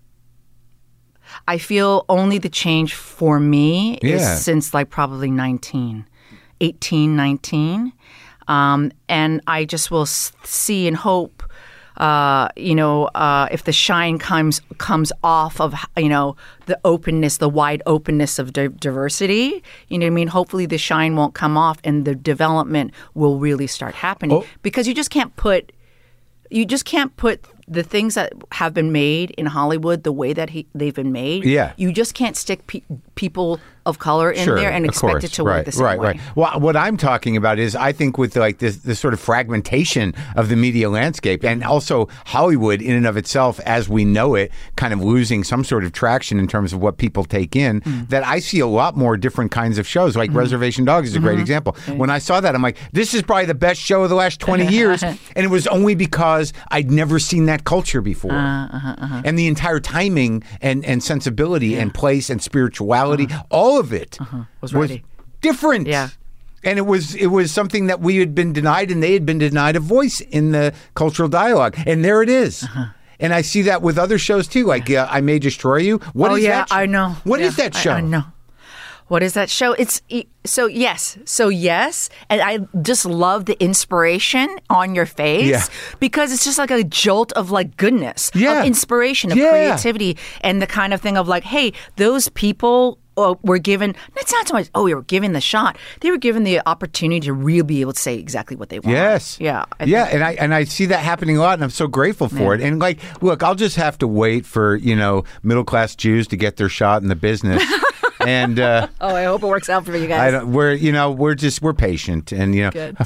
I feel only the change for me Yeah. is since like probably nineteen, eighteen, nineteen. Um, and I just will s- see and hope uh, you know, uh, if the shine comes comes off of, you know, the openness, the wide openness of di- diversity, you know what I mean? Hopefully the shine won't come off and the development will really start happening. Oh. Because you just can't put, you just can't put the things that have been made in Hollywood the way that he, they've been made. Yeah. You just can't stick pe- people of color in Sure, there and of expect course. it to right, work the same right, way. Right, Well, what I'm talking about is I think with like this, this sort of fragmentation of the media landscape and also Hollywood in and of itself as we know it kind of losing some sort of traction in terms of what people take in, Mm. that I see a lot more different kinds of shows. Like Reservation Dogs is a Mm-hmm. great example. When I saw that, I'm like, this is probably the best show of the last twenty years. And it was only because I'd never seen that culture before. Uh, uh-huh, uh-huh. And the entire timing and, and sensibility and place and spirituality, all of it Was ready. different. Yeah. And it was it was something that we had been denied, and they had been denied a voice in the cultural dialogue. And there it is. Uh-huh. And I see that with other shows too, like uh, I May Destroy You. What oh is yeah, that? sh- I know. What Yeah, is that I- show? I, know. What is that show? It's e- so yes, so yes, and I just love the inspiration on your face Yeah. because it's just like a jolt of like goodness, Yeah. of inspiration, of Yeah. creativity, and the kind of thing of like, hey, those people. Uh, were given, it's not so much, oh, we were given the shot. They were given the opportunity to really be able to say exactly what they want. Yes. Yeah. I yeah, think- and I and I see that happening a lot, and I'm so grateful for it. And like, look, I'll just have to wait for you know middle class Jews to get their shot in the business, and uh, Oh, I hope it works out for you guys. I don't. We're you know we're just we're patient, and you know. Good.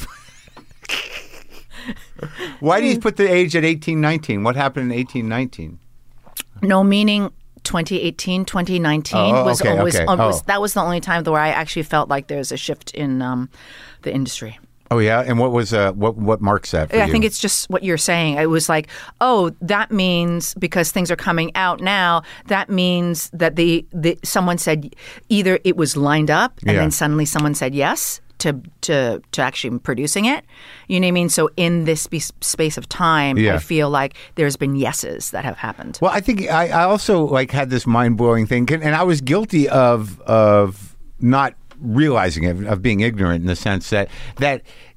Why do you put the age at eighteen, nineteen? What happened in eighteen, nineteen? No, meaning twenty eighteen, twenty nineteen Oh, was okay, always, okay. was Oh. that was the only time where I actually felt like there's a shift in um, the industry. Oh yeah, and what was uh what what marks that for I you? think it's just what you're saying. It was like, oh, that means because things are coming out now, that means that the, the someone said either it was lined up and Yeah. then suddenly someone said yes to to to actually producing it. You know what I mean? So in this spe- space of time, Yeah. I feel like there's been yeses that have happened. Well, I think I, I also like had this mind blowing thing, and I was guilty of of not realizing it, of being ignorant in the sense that that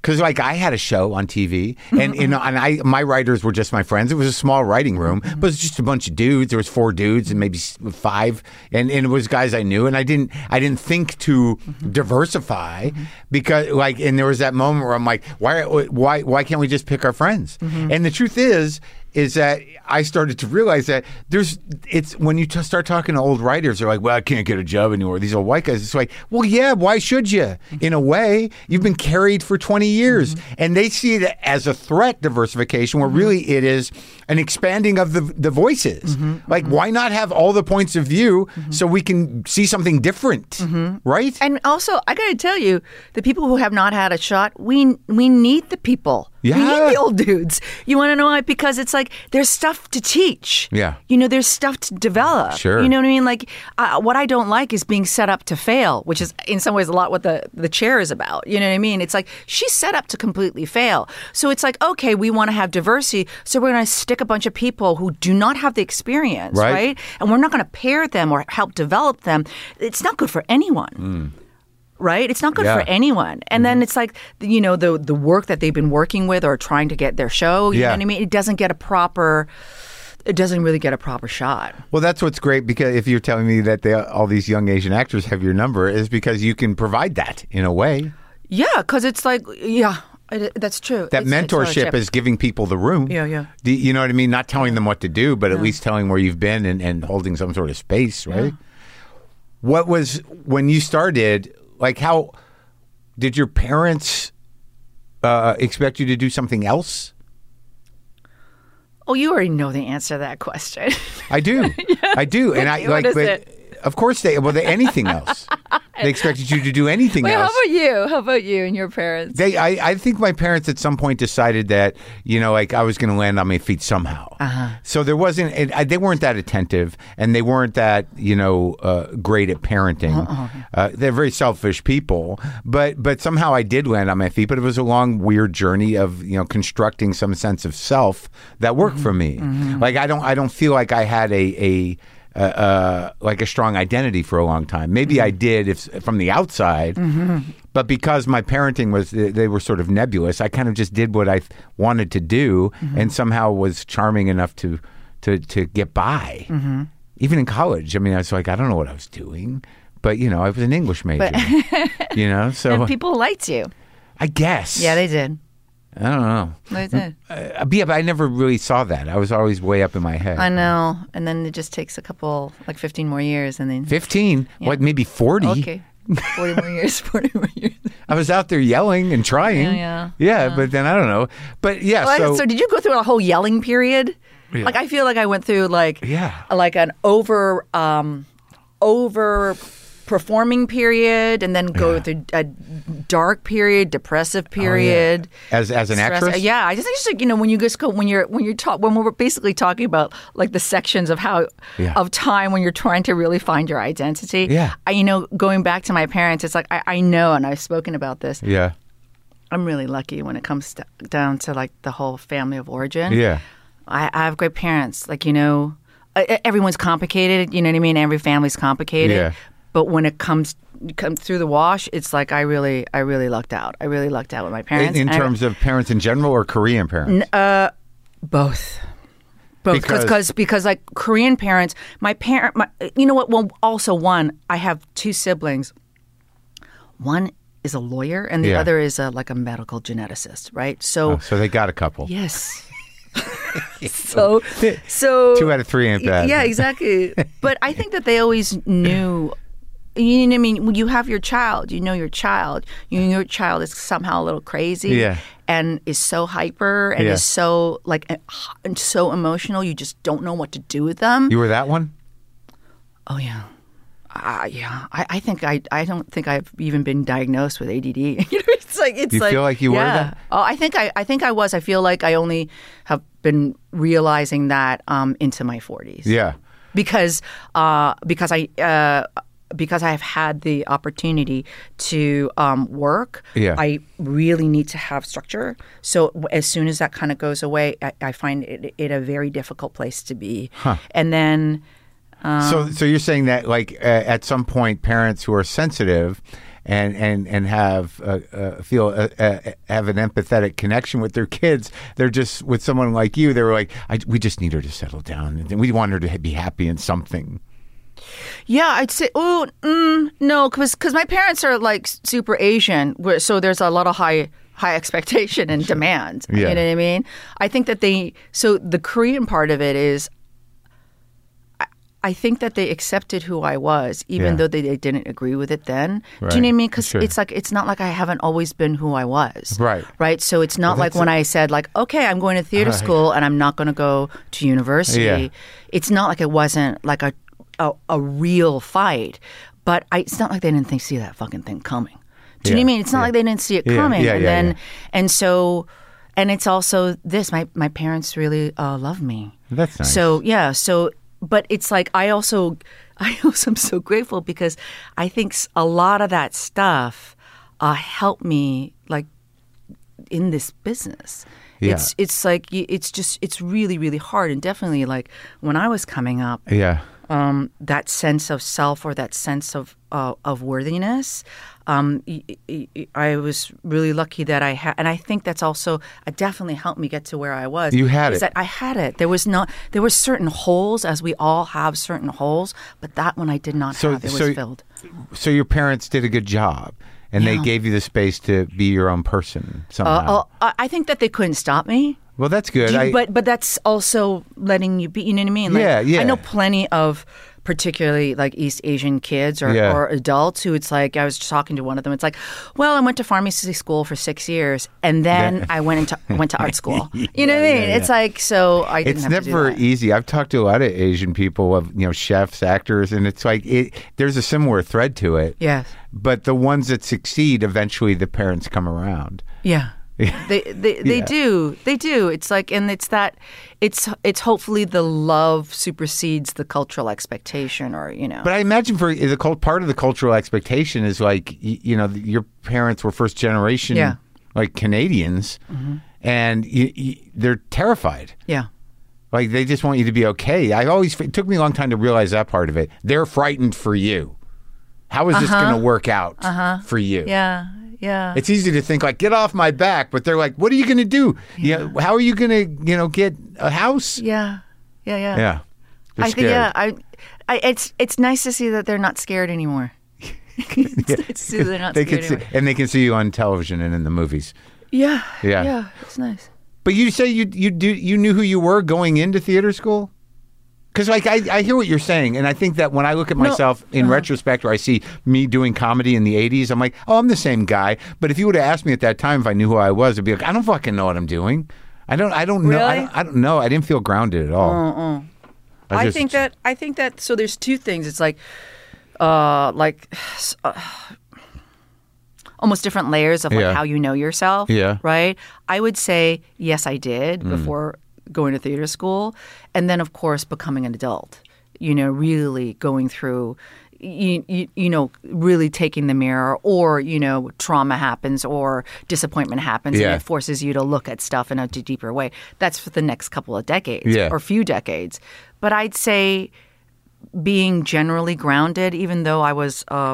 Because like I had a show on T V, and you know, and I my writers were just my friends. It was a small writing room, but it was just a bunch of dudes. There was four dudes and maybe five, and, and it was guys I knew. And I didn't I didn't think to diversify because like, and there was that moment where I'm like, why why why can't we just pick our friends? And the truth is. is that I started to realize that there's, it's when you t- start talking to old writers, they're like, well, I can't get a job anymore. These old white guys. It's like, well, yeah, why should you? In a way, you've been carried for twenty years. Mm-hmm. And they see it as a threat, diversification, where mm-hmm. really it is an expanding of the, the voices. Mm-hmm. Like, mm-hmm. why not have all the points of view mm-hmm. so we can see something different, mm-hmm. right? And also, I got to tell you, the people who have not had a shot, we we need the people. Yeah. We need the old dudes. You want to know why? Because it's like there's stuff to teach. Yeah. You know, there's stuff to develop. Sure. You know what I mean? Like, uh, what I don't like is being set up to fail, which is in some ways a lot what the, the chair is about. You know what I mean? It's like she's set up to completely fail. So it's like, okay, we want to have diversity. So we're going to stick a bunch of people who do not have the experience, right? right? And we're not going to pair them or help develop them. It's not good for anyone. Mm. Right? It's not good yeah. for anyone. And mm-hmm. then it's like, you know, the the work that they've been working with or trying to get their show, you yeah. know what I mean? It doesn't get a proper, it doesn't really get a proper shot. Well, that's what's great, because if you're telling me that they, all these young Asian actors have your number, is because you can provide that in a way. Yeah, because it's like, yeah. It, that's true. That it's, mentorship it's is giving people the room. Yeah, yeah. The, you know what I mean? Not telling them what to do, but at yeah. least telling where you've been and, and holding some sort of space, right? Yeah. What was, when you started, like how... Did your parents uh, expect you to do something else? Oh, you already know the answer to that question. I do. yeah. I do. And I what like is but it? Of course they well they, anything else. They expected you to do anything Wait, else. How about you? How about you and your parents? They I, I think my parents at some point decided that, you know, like I was going to land on my feet somehow. Uh-huh. So there wasn't it, I, they weren't that attentive, and they weren't that, you know, uh, great at parenting. Uh-uh. Uh, they're very selfish people, but but somehow I did land on my feet, but it was a long weird journey of, you know, constructing some sense of self that worked mm-hmm. for me. Mm-hmm. Like I don't I don't feel like I had a a Uh, uh, like a strong identity for a long time. Maybe mm-hmm. I did if from the outside, mm-hmm. but because my parenting was, they were sort of nebulous, I kind of just did what I wanted to do mm-hmm. and somehow was charming enough to to, to get by. Mm-hmm. Even in college, I mean, I was like, I don't know what I was doing, but, you know, I was an English major, but, you know, so. And people liked you. I guess. Yeah, they did. I don't know. They did. Uh, yeah, but I never really saw that. I was always way up in my head. I know. And then it just takes a couple, like fifteen more years. and then fifteen? Yeah. What, maybe forty? Okay. forty more years, forty more years. I was out there yelling and trying. Yeah, yeah. Yeah, yeah. but then I don't know. But yeah, well, so... So did you go through a whole yelling period? Yeah. Like, I feel like I went through, like, yeah. like an over, um, over... performing period, and then go yeah. through a dark period, depressive period. Oh, yeah. As as an stress. actress, yeah. I just think, just, you know, when you just go when you're when you're talk when we're basically talking about like the sections of how yeah. of time when you're trying to really find your identity. Yeah. I, you know, going back to my parents, it's like I, I know, and I've spoken about this. Yeah. I'm really lucky when it comes to, down to like the whole family of origin. Yeah. I, I have great parents. Like, you know, everyone's complicated. You know what I mean? Every family's complicated. Yeah. But when it comes come through the wash, it's like I really, I really lucked out. I really lucked out with my parents. In, in terms I, of parents in general, or Korean parents? Uh, both, both. Because because because like Korean parents, my parent, my, you know what? Well, also one, I have two siblings. One is a lawyer, and the yeah. other is a, like a medical geneticist, right? So, oh, so they got a couple. Yes. so, so two out of three ain't bad. Yeah, exactly. But I think that they always knew. You know what I mean? When you have your child, you know your child. You know your child is somehow a little crazy, yeah. and is so hyper, and yeah. is so like and so emotional. You just don't know what to do with them. You were that one? Oh yeah. Uh, yeah, I, I think I I don't think I've even been diagnosed with A D D. You know, it's like it's you like feel like you yeah. were that? Oh, I think I I think I was. I feel like I only have been realizing that um, into my forties. Yeah, because uh, because I. Uh, because I have had the opportunity to um, work, yeah. I really need to have structure. So as soon as that kind of goes away, I, I find it, it a very difficult place to be. Huh. And then... Um, so so you're saying that like uh, at some point parents who are sensitive and and and have uh, uh, feel uh, uh, have an empathetic connection with their kids. They're just with someone like you. They were like, I, we just need her to settle down, and we want her to be happy in something. Yeah, I'd say, oh, mm, no, because because my parents are like super Asian, where, so there's a lot of high high expectation and demand. Yeah. You know what I mean? I think that they, so the Korean part of it is, I, I think that they accepted who I was, even Yeah. though they, they didn't agree with it then. Right. Do you know what I mean? Because Sure. it's like, it's not like I haven't always been who I was. Right. Right? So it's not Well, like that's when a- I said like, okay, I'm going to theater Right. school and I'm not going to go to university. Yeah. It's not like it wasn't like a, a, a real fight, but I, it's not like they didn't think, see that fucking thing coming. Do you know Yeah. what I mean? It's not Yeah. like they didn't see it Yeah. coming. Yeah, and yeah, then, yeah. and so, and it's also this, my, my parents really uh, love me. That's nice. So, yeah. So, but it's like, I also, I also am so grateful because I think s- a lot of that stuff uh, helped me like in this business. Yeah. It's, it's like, y- it's just, it's really, really hard. And definitely like when I was coming up, Yeah. um, that sense of self or that sense of uh, of worthiness. Um, y- y- y- I was really lucky that I had, and I think that's also uh, definitely helped me get to where I was. You had is it. That I had it. There was not. There were certain holes, as we all have certain holes, but that one I did not So- have. It so- was filled. So your parents did a good job, and they Yeah. gave you the space to be your own person somehow. Uh, uh, I I think that they couldn't stop me. well, that's good. Do you- I, but but that's also letting you be. You know what I mean? Like, Yeah, yeah. I know plenty of particularly like East Asian kids or, Yeah. or adults who it's like I was just talking to one of them. It's like, well, I went to pharmacy school for six years and then Yeah. I went into went to art school. You Yeah, know what I mean? yeah, It's yeah. like so I didn't it's have to do never that. easy. I've talked to a lot of Asian people, of you know, chefs, actors, and it's like it, there's a similar thread to it. Yes. But the ones that succeed, eventually the parents come around. Yeah. they they, they Yeah. do. They do. It's like and it's that it's it's hopefully the love supersedes the cultural expectation or, you know. But I imagine for the cult, part of the cultural expectation is like y- you know your parents were first generation, Yeah. like Canadians, and y y they're terrified. yeah. Like they just want you to be okay. I always it took me a long time to realize that part of it. They're frightened for you. How is this going to work out for you? Yeah. Yeah. It's easy to think like get off my back, but they're like, what are you going to do? Yeah. How are you going to you know get a house? yeah. Yeah, yeah. Yeah. They're I think scared. yeah, I, I it's it's nice to see that they're not scared anymore. It's nice to see that they're not They scared can see, anymore. and they can see you on television and in the movies. Yeah, Yeah. yeah, it's nice. But you say you you do you knew who you were going into theater school? Because like I, I hear what you're saying, and I think that when I look at No. myself in Uh-huh. retrospect, or I see me doing comedy in the eighties, I'm like, oh, I'm the same guy. But if you would have asked me at that time if I knew who I was, I'd be like, I don't fucking know what I'm doing. I don't. I don't know. I Really? don't, I don't know. I didn't feel grounded at all. Uh-uh. I, just- think that I think that so there's two things. It's like, uh, like. Uh, almost different layers of like Yeah. how you know yourself. Yeah. Right. I would say yes, I Mm. did before going to theater school, and then of course becoming an adult. You know, really going through. You, you you know really taking the mirror, or you know trauma happens or disappointment happens, Yeah. and it forces you to look at stuff in a d- deeper way. That's for the next couple of decades Yeah. or few decades. But I'd say being generally grounded, even though I was uh,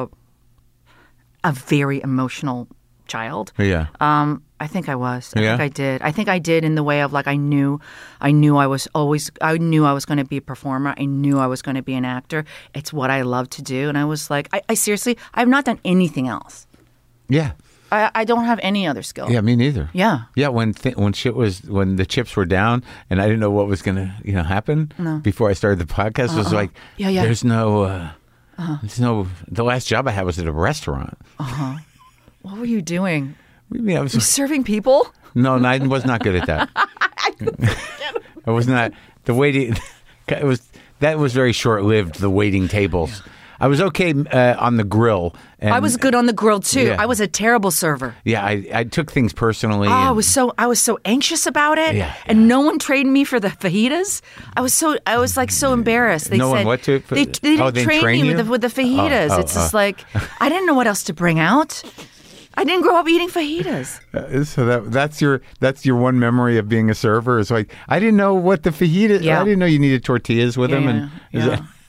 a very emotional child. Yeah. Um, I think I was. I Yeah? think I did. I think I did in the way of like I knew, I knew I was always. I knew I was going to be a performer. I knew I was going to be an actor. It's what I love to do, and I was like, I, I seriously, I have not done anything else. Yeah. I, I don't have any other skill. Yeah. Me neither. Yeah. Yeah, when th- when shit was when the chips were down and I didn't know what was gonna you know happen before I started the podcast, it was like, Yeah, yeah. there's no, uh, there's no. The last job I had was at a restaurant. What were you doing? I mean, I was Serving people? no, no, I was not good at that. I was not the waiting. It was that was very short lived. The waiting tables. I was okay uh, on the grill. And, I was good on the grill too. Yeah. I was a terrible server. Yeah, I, I took things personally. Oh, I and- was so I was so anxious about it, Yeah, and no one trained me for the fajitas. I was so I was like so embarrassed. They No one said what to- they, they didn't oh, they train train me you? with the, with the fajitas. Oh, oh, it's just oh. like I didn't know what else to bring out. I didn't grow up eating fajitas. Uh, so that that's your that's your one memory of being a server. Is like I didn't know what the fajita. Yeah. I didn't know you needed tortillas with Yeah, them. yeah, And is yeah. that-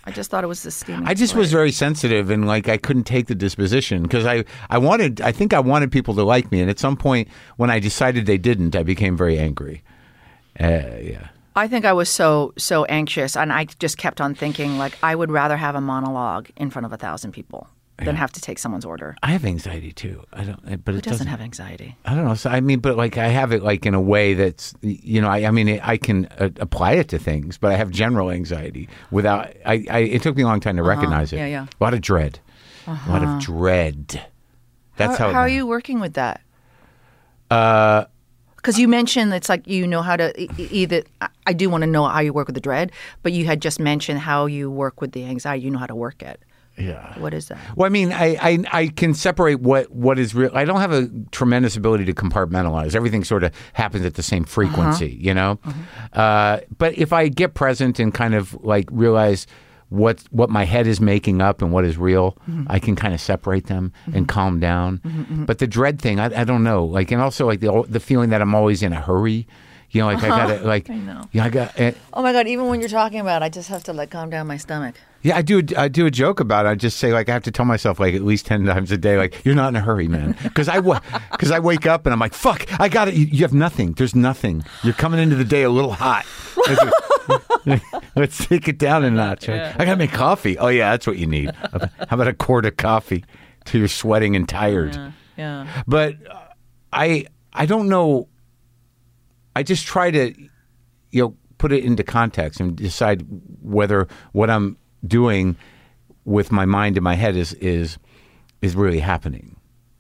I just thought it was the steaming. I just spray. was very sensitive and like I couldn't take the disposition because I, I wanted, I think I wanted people to like me. And at some point when I decided they didn't, I became very angry. Uh, yeah. I think I was so, so anxious and I just kept on thinking like I would rather have a monologue in front of a thousand people than have to take someone's order. I have anxiety too. I don't, but Who it doesn't, doesn't have anxiety? I don't know. So, I mean, but like I have it like in a way that's, you know, I, I mean, I can uh, apply it to things, but I have general anxiety without, I, I it took me a long time to uh-huh. recognize it. Yeah, yeah. A lot of dread. Uh-huh. A lot of dread. That's how, how, how are you working with that? Uh, Because you mentioned it's like you know how to e- either, I do want to know how you work with the dread, but you had just mentioned how you work with the anxiety. You know how to work it. Yeah. What is that? Well, I mean, I, I, I can separate what, what is real. I don't have a tremendous ability to compartmentalize. Everything sort of happens at the same frequency, uh-huh. you know? Uh-huh. Uh, but if I get present and kind of like realize what what my head is making up and what is real, mm-hmm. I can kind of separate them mm-hmm. and calm down. Mm-hmm, mm-hmm. But the dread thing, I, I don't know. Like, and also like the the feeling that I'm always in a hurry. You know, like uh-huh. I gotta like. I know. Yeah, I got. Uh, oh my God! Even when you're talking about it, I just have to like calm down my stomach. Yeah, I do. I do a joke about it. I just say like I have to tell myself like at least ten times a day, like you're not in a hurry, man. Because I because I wake up and I'm like, fuck, I got it. You, you have nothing. There's nothing. You're coming into the day a little hot. Let's take it down a notch. Yeah. I gotta make coffee. Oh yeah, that's what you need. How about a quart of coffee till you're sweating and tired? Yeah. yeah. But I I don't know. I just try to, you know, put it into context and decide whether what I'm doing with my mind and my head is is is really happening.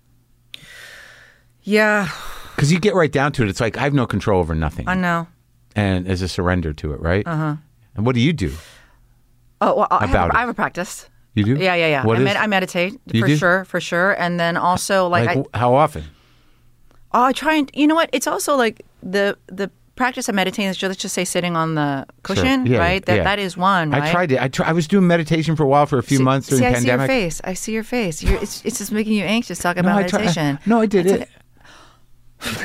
Yeah. Because you get right down to it. It's like I have no control over nothing. I know. And there's a surrender to it, right? Uh-huh. And what do you do? Oh, well, I, about have, it? I have a practice. You do? Yeah, yeah, yeah. What I, is? med- I meditate You for do? sure, for sure. And then also like, Like I, how often? oh, I try and, you know what? It's also like the the practice of meditating is just, let's just say sitting on the cushion, Sure. Yeah, right? That yeah. That is one, right? I tried it. I, try, I was doing meditation for a while for a few see, months during see, the I see your pandemic. face. I see your face. You're, it's, it's just making you anxious talking No, about I try- meditation. I- no, I did That's it. okay.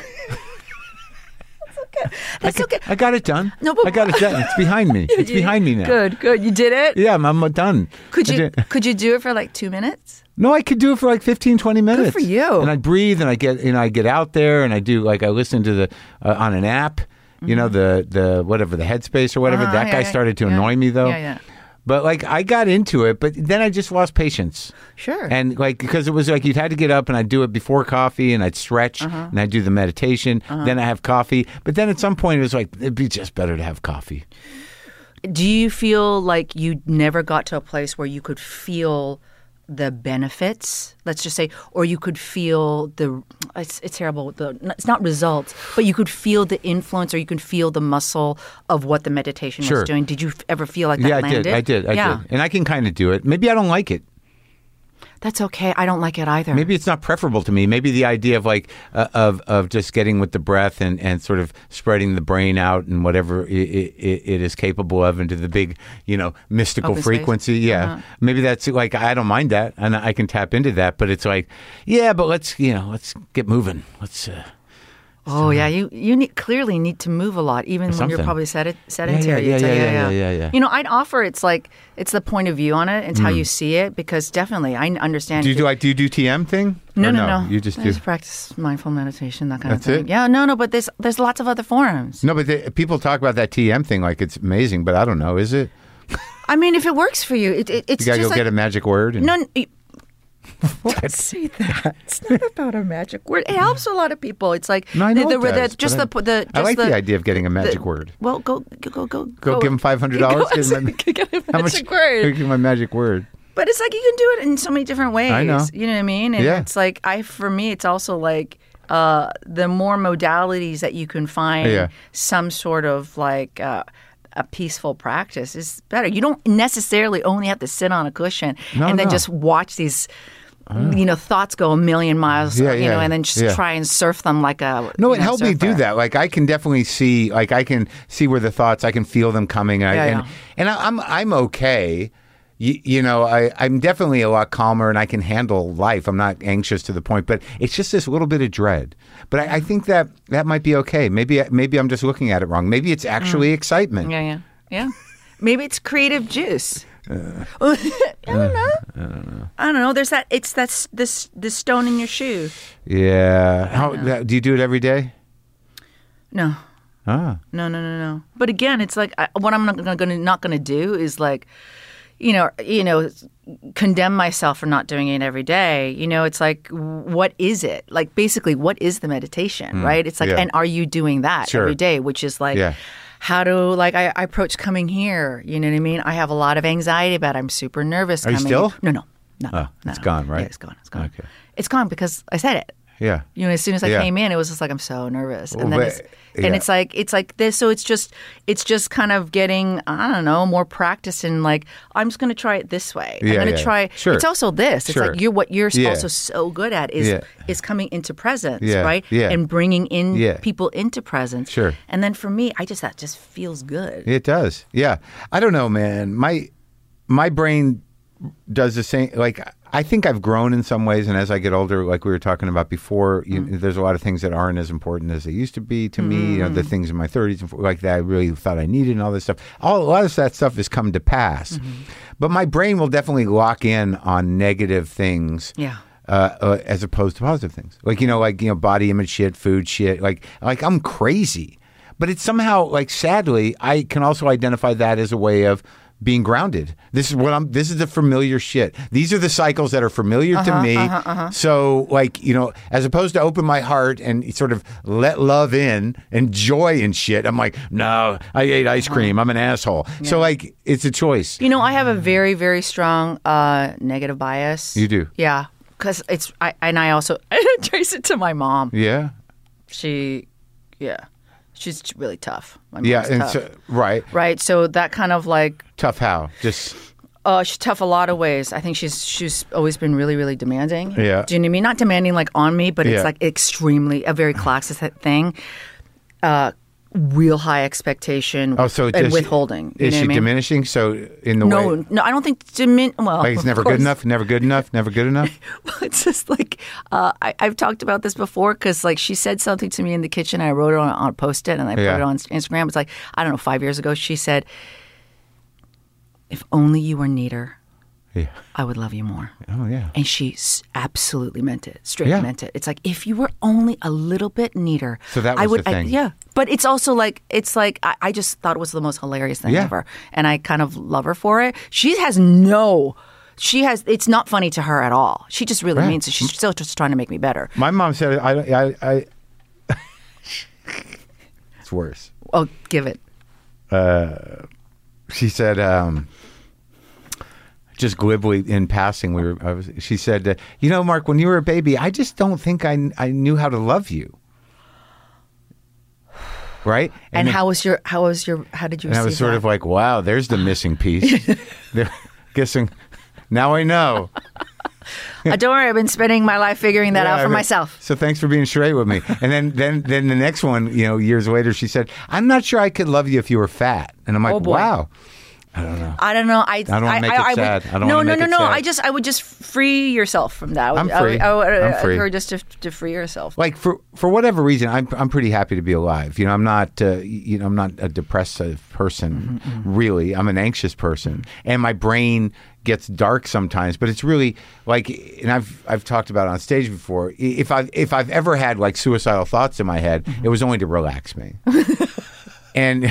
That's I, okay. I got it done. No, but- I got it done. It's behind me. It's You- behind me now. Good, good. You did it? Yeah, I'm, I'm done. Could I you did- could you do it for like two minutes? No, I could do it for like fifteen, twenty minutes. for you. And I breathe and I get, you know, I get out there and I do like, I listen to the, uh, on an app, you mm-hmm. know, the, the, whatever, the Headspace or whatever. Uh-huh, that yeah, guy yeah, started to yeah. annoy me though. Yeah, yeah. But like I got into it, but then I just lost patience. Sure. And like, because it was like you'd had to get up and I'd do it before coffee and I'd stretch Uh-huh. and I'd do the meditation. Uh-huh. Then I have coffee. But then at some point it was like, it'd be just better to have coffee. Do you feel like you never got to a place where you could feel the benefits, let's just say, or you could feel the, it's, it's terrible, the, it's not results, but you could feel the influence or you could feel the muscle of what the meditation Sure. was doing. Did you f- ever feel like that Yeah, I landed? did. I did. I yeah. did. And I can kind of do it. Maybe I don't like it. That's okay. I don't like it either. Maybe it's not preferable to me. Maybe the idea of like uh, of of just getting with the breath and, and sort of spreading the brain out and whatever it, it, it is capable of into the big, you know, mystical Open space. frequency. Yeah, Uh-huh. maybe that's like I don't mind that and I can tap into that. But it's like, yeah, but let's you know let's get moving. Let's. Uh, Oh yeah, you you need, clearly need to move a lot, even when Something. you're probably sedi- sedentary. yeah, It's yeah, like, yeah, yeah, yeah, yeah. You know, I'd offer it's like it's the point of view on it. It's how you see it because definitely I understand. do you if do it- like do you do T M thing? No, Or no, no. You just I do. just practice mindful meditation, that kind That's of thing. it? Yeah, no, no, but there's there's lots of other forms. No, but the, people talk about that T M thing like it's amazing, but I don't know. Is it? I mean, if it works for you, it, it, it's You gotta just go like get a magic word. And, no. n- you- Don't say that. It's not about a magic word. It helps a lot of people. It's like No, I know the, it the, does, the, just but the the. Just I like the, the idea of getting a magic the- word. Well, go go go go Go give him five hundred dollars. Give him my, Get a how much? magic word. Give him my magic word. But it's like you can do it in so many different ways. I know. You know what I mean? And Yeah. it's like I for me it's also like uh, the more modalities that you can find Yeah. some sort of like uh, a peaceful practice is better. You don't necessarily only have to sit on a cushion No, and then no. just watch these you know thoughts go a million miles Yeah, you know yeah, and then just yeah. try and surf them like a No, you it know, helped me do surfer. that. Like I can definitely see, like I can see where the thoughts, I can feel them coming, and, I, Yeah, and, yeah. and I, I'm I'm okay. You, you know, I, I'm definitely a lot calmer, and I can handle life. I'm not anxious to the point, but it's just this little bit of dread. But I, I think that that might be okay. Maybe maybe I'm just looking at it wrong. Maybe it's actually excitement. Yeah, yeah, yeah. Maybe it's creative juice. Uh, I don't know. I don't know. I don't know. There's that. It's that's this this stone in your shoe. Yeah. How that, do you do it every day? No. Ah. No, no, no, no. But again, it's like I, what I'm not going to not going to do is like, you know, you know, condemn myself for not doing it every day. You know, it's like, what is it? Like, basically, what is the meditation, Mm, right? It's like, yeah. and are you doing that Sure. every day? Which is like, Yeah. how to like I, I approach coming here. You know what I mean? I have a lot of anxiety about it. I'm super nervous. Are you coming still? here. No, no, no. Oh, no, it's no. gone, right? Yeah, it's gone. It's gone. Okay. It's gone because I said it. Yeah. You know, as soon as I Yeah. came in, it was just like I'm so nervous, and Well, then but- it's, yeah. and it's like it's like this. So it's just it's just kind of getting I don't know more practice in like I'm just going to try it this way. I'm Yeah, going to yeah. try. Sure. It's also this. It's Sure. like you're what you're Yeah. also so good at is Yeah. is coming into presence, Yeah, right? yeah. And bringing in Yeah. people into presence. Sure. And then for me, I just that just feels good. It does. Yeah. I don't know, man. My my brain does the same. Like, I think I've grown in some ways, and as I get older, like we were talking about before, you, Mm. there's a lot of things that aren't as important as they used to be to me. You know, the things in my thirties, and like that I really thought I needed, and all this stuff. All a lot of that stuff has come to pass, Mm-hmm. but my brain will definitely lock in on negative things. Yeah. Uh, uh, as opposed to positive things, like you know, like you know, body image shit, food shit, like like I'm crazy, but it's somehow like sadly, I can also identify that as a way of being grounded. This is what I'm. This is the familiar shit. These are the cycles that are familiar to me. So, like you know, as opposed to open my heart and sort of let love in and joy and shit, I'm like, no, I ate ice cream. I'm an asshole. So, like, it's a choice. You know, I have a very, very strong uh, negative bias. You do? Yeah. Because it's, I, and I also trace it to my mom. Yeah. She, yeah. She's really tough. My mom's Yeah. And tough. so, right. Right. So that kind of like, Tough how? Just. uh, she's tough a lot of ways. I think she's she's always been really, really demanding. Yeah. Do you know what I mean? Not demanding like on me, but Yeah. it's like extremely, a very classist thing. Uh, real high expectation Oh, so and does she- withholding. You Is know she what I mean? diminishing? So in the No, way, no, I don't think dimin. Well, like it's of never course. good enough, never good enough, never good enough. It's just like uh, I, I've talked about this before because like she said something to me in the kitchen. I wrote it on, on a post-it and I Yeah. put it on Instagram. It's like I don't know, five years ago. She said, "If only you were neater, Yeah. I would love you more." Oh yeah. And she s- absolutely meant it. Straight Yeah. meant it. It's like if you were only a little bit neater. So that I was would, the I- thing. yeah, but it's also like it's like I, I just thought it was the most hilarious thing Yeah. ever, and I kind of love her for it. She has no. She has. It's not funny to her at all. She just really Right. means it. She's still just trying to make me better. My mom said, I, I, I, it's worse. Oh, give it. She said, um, just glibly in passing, we were, I was, she said, uh, you know, Mark, when you were a baby, I just don't think I, I knew how to love you. Right? And, then- how was your? How was your? How did you? and I was receive sort that? of like, wow, there's the missing piece. They're guessing, now I know. Uh, don't worry, I've been spending my life figuring that Yeah, out for I mean, myself. So thanks for being straight with me. And then, then, then the next one, you know, years later, she said, "I'm not sure I could love you if you were fat." And I'm like, Oh, boy. "Wow." I don't know. I, I don't wanna make it would- sad. I don't no, wanna no, make no, it no. sad. I just, I would just free yourself from that. I would, I'm I would- free. I would, I'm free. Or just to, to free yourself. Like for for whatever reason, I'm I'm pretty happy to be alive. You know, I'm not uh, you know I'm not a depressive person. Mm-hmm, Really, I'm an anxious person, and my brain gets dark sometimes. But it's really like, and I've I've talked about it on stage before. I- If I if I've ever had like suicidal thoughts in my head, Mm-hmm. it was only to relax me. and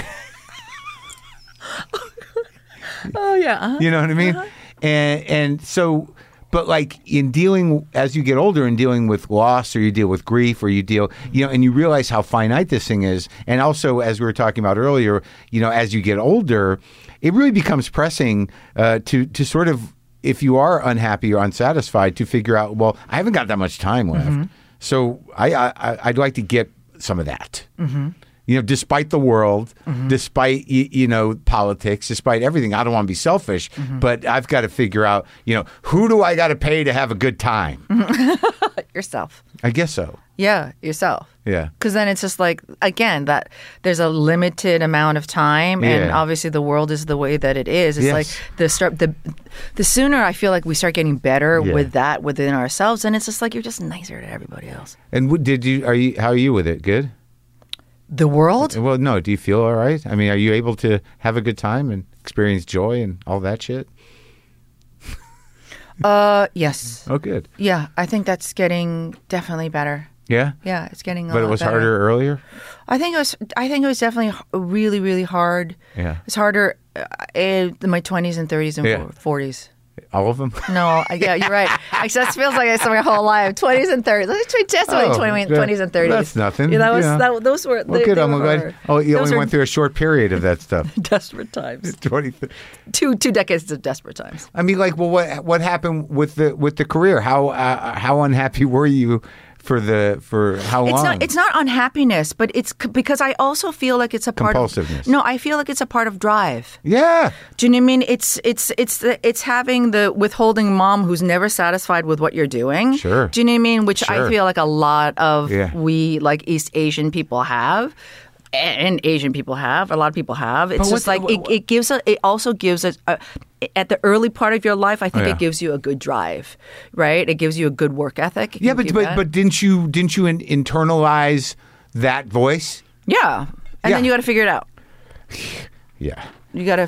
Oh yeah. Uh-huh. you know what I mean? And and so, but like in dealing as you get older and dealing with loss, or you deal with grief, or you deal, you know, and you realize how finite this thing is. And also, as we were talking about earlier, you know, as you get older, it really becomes pressing uh, to to sort of, if you are unhappy or unsatisfied, to figure out, well, I haven't got that much time left, so I, I I'd like to get some of that. Mm-hmm. You know, despite the world, despite, you, you know, politics, despite everything, I don't want to be selfish, but I've got to figure out, you know, who do I got to pay to have a good time? Yourself. I guess so. Yeah, yourself. Yeah. Because then it's just like again that there's a limited amount of time, and Yeah. obviously the world is the way that it is. It's Yes. like the start the the sooner I feel like we start getting better Yeah. with that within ourselves, and it's just like you're just nicer to everybody else. And what, did you, are you, how are you with it? Good? The world? Well, no. Do you feel all right? I mean, are you able to have a good time? And experience joy and all that shit? Uh, yes. Oh, good. Yeah, I think that's getting definitely better. Yeah? Yeah, it's getting a But lot it was better. harder earlier? I think it was. I think it was definitely h- really, really hard. Yeah. It's harder uh, in my twenties and thirties and Yeah. forties. All of them? No, I- yeah, you're right. Actually, that feels like it's my whole life. Twenties and thirties. Let's try just Oh, oh, twenty, that- twenties and thirties. that's nothing, Yeah, that was you know. that, those were. Well, they, good. they I'm were glad. hard. Oh, you Those only were went through a short period of that stuff. desperate times. twenty Two two decades of desperate times. I mean, like, well, what what happened with the with the career? How uh, how unhappy were you for the for how It's long? not. It's not unhappiness, but it's c- because I also feel like it's a part Compulsiveness. of. No, I feel like it's a part of drive. yeah. Do you know what I mean? It's it's it's the, it's having the withholding mom who's never satisfied with what you're doing. Sure. Do you know what I mean? Which Sure. I feel like a lot of Yeah. we like East Asian people have. And Asian people have, a lot of people have. It's But just what's- like it, it gives a. It also gives a, a. At the early part of your life, I think Oh, yeah. it gives you a good drive, right? It gives you a good work ethic. It Yeah, can but give but that. but didn't you didn't you in, internalize that voice? yeah, and Yeah. then you got to figure it out. Yeah. You got to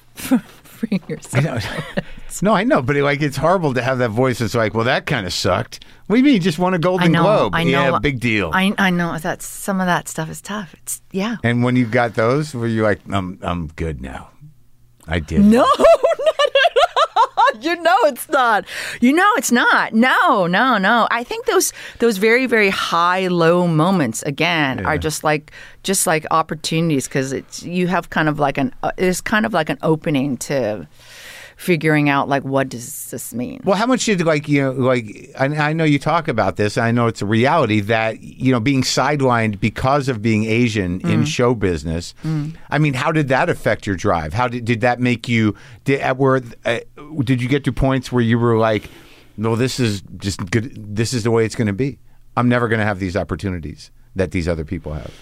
free yourself. I know. No, I know, but it, like it's horrible to have that voice. It's like, well, that kind of sucked. What do you mean? You just won a Golden I know. Globe? I know. Yeah, big deal. I I know that some of that stuff is tough. It's yeah. and when you got those, were you like, I'm I'm good now? I did. No, not at all. You know it's not. You know it's not. No, no, no. I think those those very very high low moments again Yeah. are just like just like opportunities because it's you have kind of like an uh, it's kind of like an opening to figuring out like what does this mean. Well, how much did like you know like I, I know you talk about this. I know it's a reality that you know being sidelined because of being Asian Mm. in show business. I mean, how did that affect your drive? How did did that make you? Did at where uh, did you get to points where you were like, no, this is just good. This is the way it's going to be. I'm never going to have these opportunities that these other people have.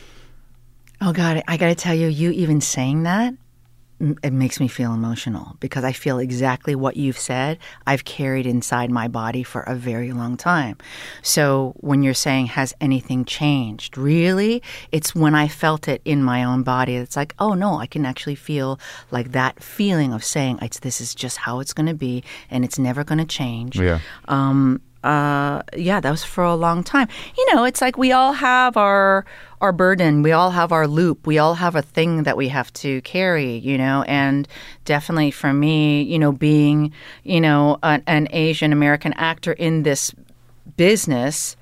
Oh God, I got to tell you, you even saying that, m- it makes me feel emotional because I feel exactly what you've said. I've carried inside my body for a very long time. So when you're saying, has anything changed? Really? It's when I felt it in my own body. It's like, oh no, I can actually feel like that feeling of saying, it's, this is just how it's going to be and it's never going to change. Yeah. Um, uh, yeah, that was for a long time. You know, it's like we all have our our burden. We all have our loop. We all have a thing that we have to carry, you know, and definitely for me, you know, being, you know, an, an Asian American actor in this business,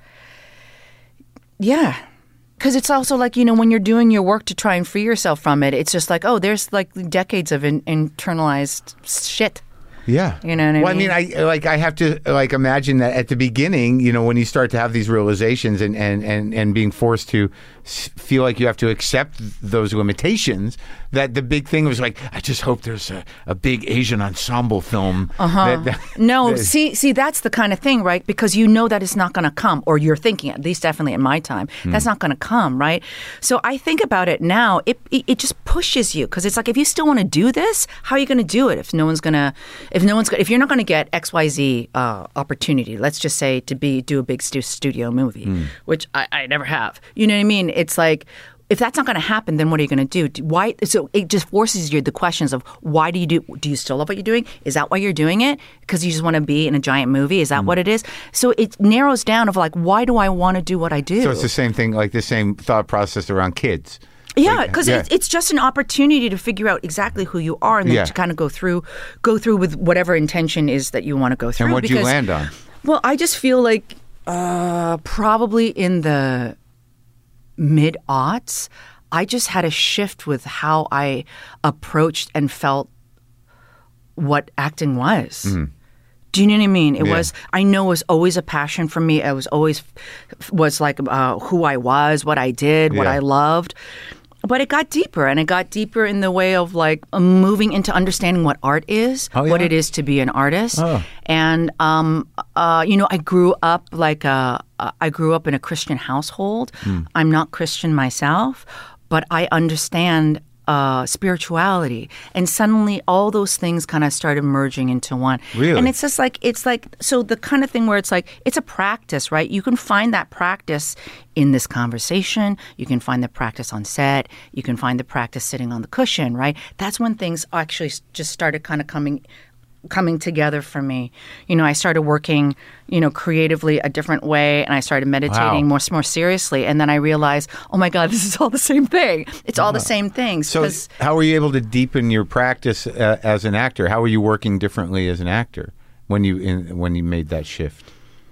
yeah. Because it's also like, you know, when you're doing your work to try and free yourself from it, it's just like, oh, there's like decades of in, internalized shit. Yeah. You know what I well, mean? I mean, I like I have to like imagine that at the beginning, you know, when you start to have these realizations and and and, and being forced to s- feel like you have to accept those limitations, that the big thing was like, I just hope there's a, a big Asian ensemble film. Uh-huh. that- that- No, that- see, see, that's the kind of thing, right? Because you know that it's not going to come, or you're thinking, at least definitely in my time, that's not going to come, right? So I think about it now. It it, it just pushes you because it's like if you still want to do this, how are you going to do it if no one's going to, if no one's, gonna, if you're not going to get X Y Z uh, opportunity, let's just say to be do a big stu- studio movie, which I, I never have. You know what I mean? It's like. If that's not going to happen, then what are you going to do? Why? So it just forces you the questions of why do you do? Do you still love what you're doing? Is that why you're doing it? Because you just want to be in a giant movie? Is that what it is? So it narrows down of like, why do I want to do what I do? So it's the same thing, like the same thought process around kids. Yeah, Like, because yeah. it's, it's just an opportunity to figure out exactly who you are, and then Yeah. to kind of go through, go through with whatever intention is that you want to go through. And what did you because- land on? Well, I just feel like uh, probably in the mid aughts, I just had a shift with how I approached and felt what acting was. Do you know what I mean? It Yeah. was. I know it was always a passion for me. It was always was like uh, who I was, what I did, what Yeah. I loved. But it got deeper, and it got deeper in the way of like moving into understanding what art is, Oh, what yeah? it is to be an artist. Oh. And um, uh, you know, I grew up like a, I grew up in a Christian household. Hmm. I'm not Christian myself, but I understand uh, spirituality, and suddenly all those things kind of started merging into one. Really? And it's just like it's like so the kind of thing where it's like it's a practice, right? You can find that practice in this conversation. You can find the practice on set. You can find the practice sitting on the cushion, right? That's when things actually just started kind of coming. coming together for me. You know, I started working, you know, creatively a different way, and I started meditating Wow. more more seriously. And then I realized, oh my God, this is all the same thing. It's all the same things. So, 'Cause- how were you able to deepen your practice uh, as an actor? How were you working differently as an actor when you in, when you made that shift?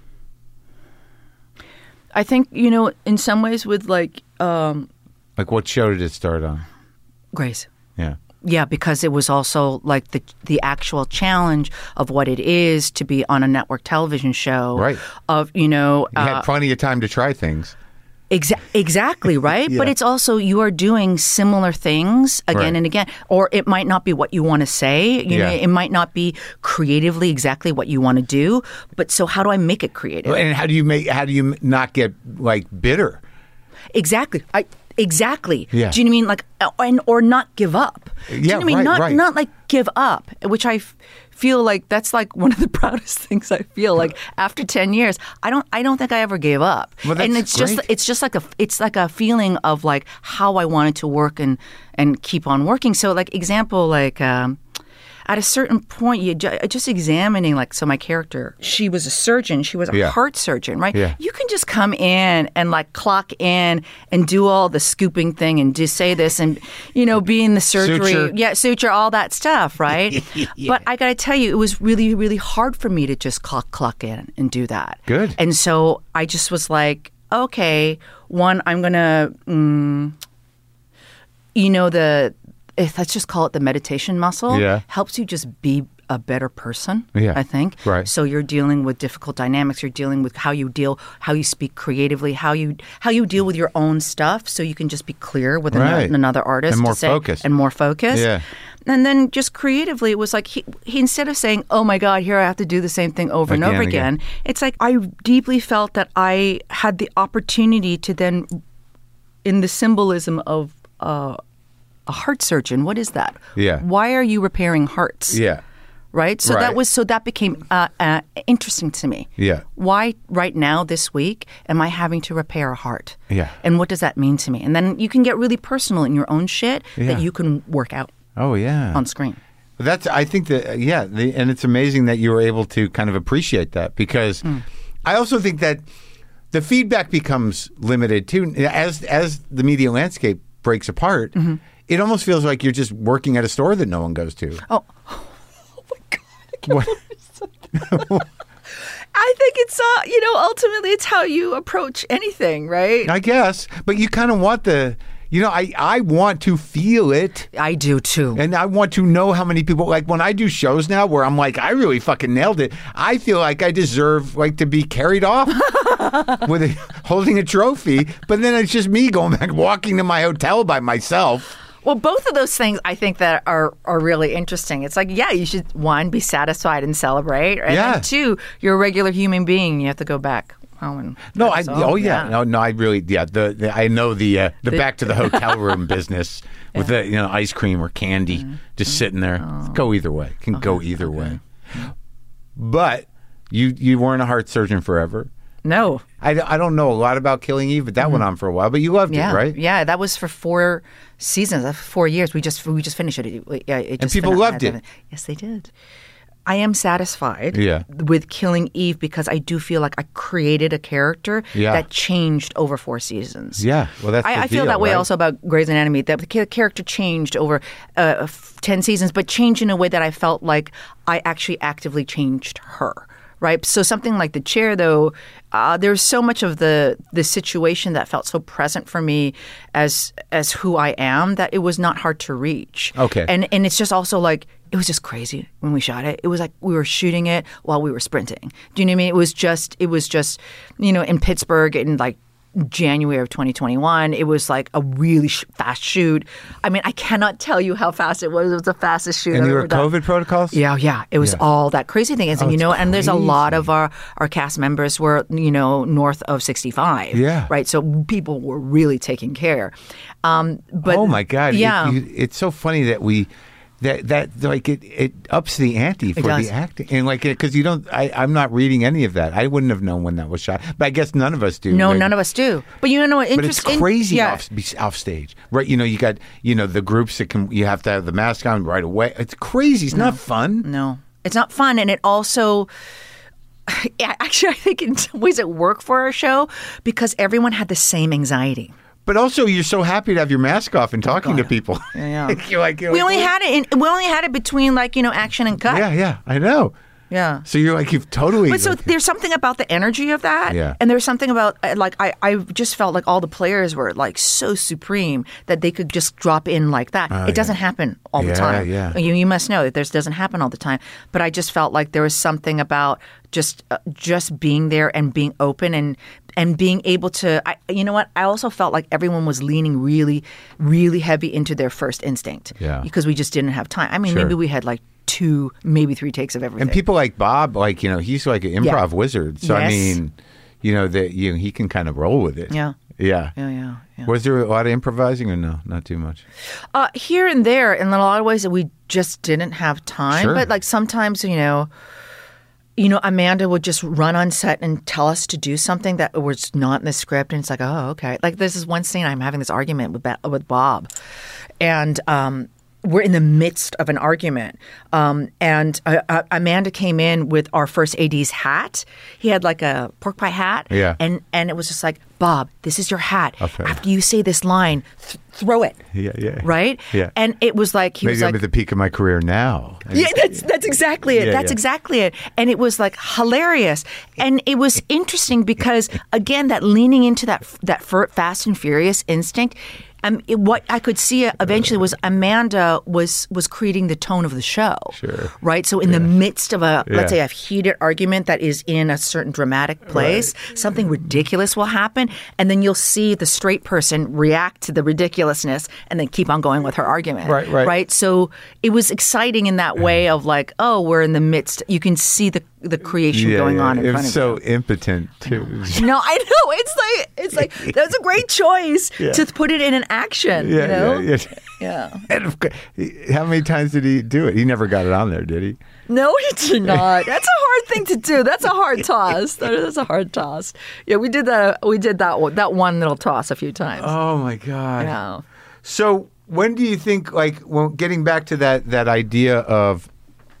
I think, you know, in some ways with like um, Like, what show did it start on? Grace. Yeah. Yeah, because it was also like the the actual challenge of what it is to be on a network television show. Right. Of, you know, You uh, had plenty of time to try things. Exa- exactly, right? Yeah. But it's also you are doing similar things again Right. and again. Or it might not be what you want to say. You know, Yeah. it might not be creatively exactly what you want to do. But so how do I make it creative? And how do you make? How do you not get like bitter? Exactly. I exactly. Yeah. Do you know what I mean? Like, uh, and or not give up. Do you Yeah, know what I mean? right, Not right. not like give up, which I f- feel like that's like one of the proudest things I feel. Like after ten years, I don't I don't think I ever gave up. Well, that's and it's just great. it's just like a it's like a feeling of like how I wanted to work and and keep on working. So like example like. Um, At a certain point, you ju- just examining, like, so my character, she was a surgeon. She was a Yeah. heart surgeon, right? Yeah. You can just come in and, like, clock in and do all the scooping thing and just say this and, you know, be in the surgery. Suture. Yeah, suture, all that stuff, right? But I got to tell you, it was really, really hard for me to just clock, clock in and do that. Good. And so I just was like, okay, one, I'm going to, mm, you know, the... If let's just call it the meditation muscle, Yeah. helps you just be a better person, Yeah. I think. Right. So you're dealing with difficult dynamics, you're dealing with how you deal, how you speak creatively, how you how you deal with your own stuff so you can just be clear with Right. another, another artist. And more to say, focused. And more focused. Yeah. And then just creatively, it was like he, he instead of saying, oh my God, here I have to do the same thing over and Again, over again. again, it's like I deeply felt that I had the opportunity to then, in the symbolism of uh, a heart surgeon, what is that? Yeah. Why are you repairing hearts? Yeah. Right. So Right. that was so that became uh, uh, interesting to me. Yeah. Why right now this week am I having to repair a heart? Yeah. And what does that mean to me? And then you can get really personal in your own shit Yeah. that you can work out Oh yeah. on screen. That's. I think that. Yeah. The, and it's amazing that you were able to kind of appreciate that because I also think that the feedback becomes limited too as as the media landscape breaks apart. It almost feels like you're just working at a store that no one goes to. Oh, oh my God! I can't What? believe you said that. I think it's uh, you know, ultimately it's how you approach anything, right? I guess, but you kind of want the. You know, I, I want to feel it. I do too. And I want to know how many people, like when I do shows now where I'm like, I really fucking nailed it. I feel like I deserve like to be carried off with a, holding a trophy. But then it's just me going back, walking to my hotel by myself. Well, both of those things I think that are, are really interesting. It's like, yeah, you should, one, be satisfied and celebrate. And Yeah. then two, you're a regular human being. You have to go back home and No, I, so, oh yeah. no, no, I really, yeah. The, the I know the uh, the, The- back to the hotel room business with the you know ice cream or candy just sitting there. Go either way. Can go either way. But you you weren't a heart surgeon forever. No. I, I don't know a lot about Killing Eve, but that went on for a while. But you loved Yeah. it, right? Yeah, that was for four seasons, uh, four years. We just we just finished it. It- yeah, it just people fin- loved it. Yes, they did. I am satisfied Yeah. with Killing Eve because I do feel like I created a character Yeah. that changed over four seasons. Yeah. Well, that's. I, the I feel deal, that way right? also about Grey's Anatomy. That the cha- character changed over uh, f- ten seasons, but changed in a way that I felt like I actually actively changed her. Right. So something like The Chair, though, uh, there's so much of the the situation that felt so present for me as as who I am that it was not hard to reach. Okay. And and it's just also like it was just crazy when we shot it. It was like we were shooting it while we were sprinting. Do you know what I mean? It was just it was just you know in Pittsburgh and like January of twenty twenty-one. It was like a really sh- fast shoot. I mean, I cannot tell you how fast it was. It was the fastest shoot And I've you ever were done. COVID protocols? Yeah, yeah. It was Yeah. all that crazy thing. And, Oh, you it's know, and there's a lot crazy. of our, our cast members were, you know, north of sixty-five. Yeah. Right. So people were really taking care. Um, but oh my God! Yeah. It, you, it's so funny that we that that like it, it ups the ante for does. the acting and like because you don't. I, I'm not reading any of that. I wouldn't have known when that was shot, but I guess none of us do. No, Like, none of us do. But you know what? But it's Interesting. crazy Yeah. off off stage, right? You know, you got you know the groups that can you have to have the mask on right away. It's crazy. It's not fun. No, it's not fun, and it also. Yeah, actually, I think in some ways it worked for our show because everyone had the same anxiety. But also, you're so happy to have your mask off and talking to people. Yeah. you're like, you're We like, only had it. In, we only had it between like you know action and cut. Yeah, yeah, I know. Yeah. So you're like you've totally. But so like- there's something about the energy of that. Yeah. And there's something about, uh, like, I, I just felt like all the players were, like, so supreme that they could just drop in like that. Oh, it doesn't yeah. happen all Yeah, the time. yeah. You, you must know that this doesn't happen all the time. But I just felt like there was something about just uh, just being there and being open and and being able to, I, you know what? I also felt like everyone was leaning really, really heavy into their first instinct. Yeah. Because we just didn't have time. I mean, Sure. maybe we had like two, maybe three takes of everything. And people like Bob, like you know, he's like an improv wizard. So I Yes. mean, you know that you know, he can kind of roll with it. Yeah. yeah, Yeah, yeah, yeah. Was there a lot of improvising or no? Not too much. Uh, here and there, in a lot of ways that we just didn't have time. Sure. But like sometimes, you know, you know, Amanda would just run on set and tell us to do something that was not in the script, and it's like, oh, okay. Like this is one scene I'm having this argument with Ba- with Bob, and um, we're in the midst of an argument. Um, and uh, uh, Amanda came in with our first A D's hat. He had like a pork pie hat. Yeah. And, and it was just like, Bob, this is your hat. Okay. After you say this line, th- throw it. Yeah, yeah. Right? Yeah. And it was like, he Maybe was I'm like, at the peak of my career now. yeah, that's that's exactly it. Yeah, that's yeah. exactly it. And it was like hilarious, and it was interesting because again, that leaning into that that fir- fast and furious instinct. Um, it, what I could see eventually was Amanda was was creating the tone of the show. Sure. Right. So in the midst of a Yeah. let's say a heated argument that is in a certain dramatic place, something ridiculous will happen, and then you'll see the straight person react to the ridiculousness and then keep on going with her argument. Right, right. Right. So it was exciting in that way of like, oh, we're in the midst. You can see the the creation Yeah, going yeah. on in It front was of so you. impotent too. No, I know. It's like it's like that was a great choice Yeah. to put it in an action. Yeah, you know? yeah, yeah. Yeah. And of course, he- how many times did he do it? He never got it on there, did he? No, he did not. That's a hard thing to do. That's a hard toss. That is a hard toss. Yeah, we did that. We did that one, that one little toss a few times. Oh my God. Yeah. So when do you think, like, well, getting back to that that idea of,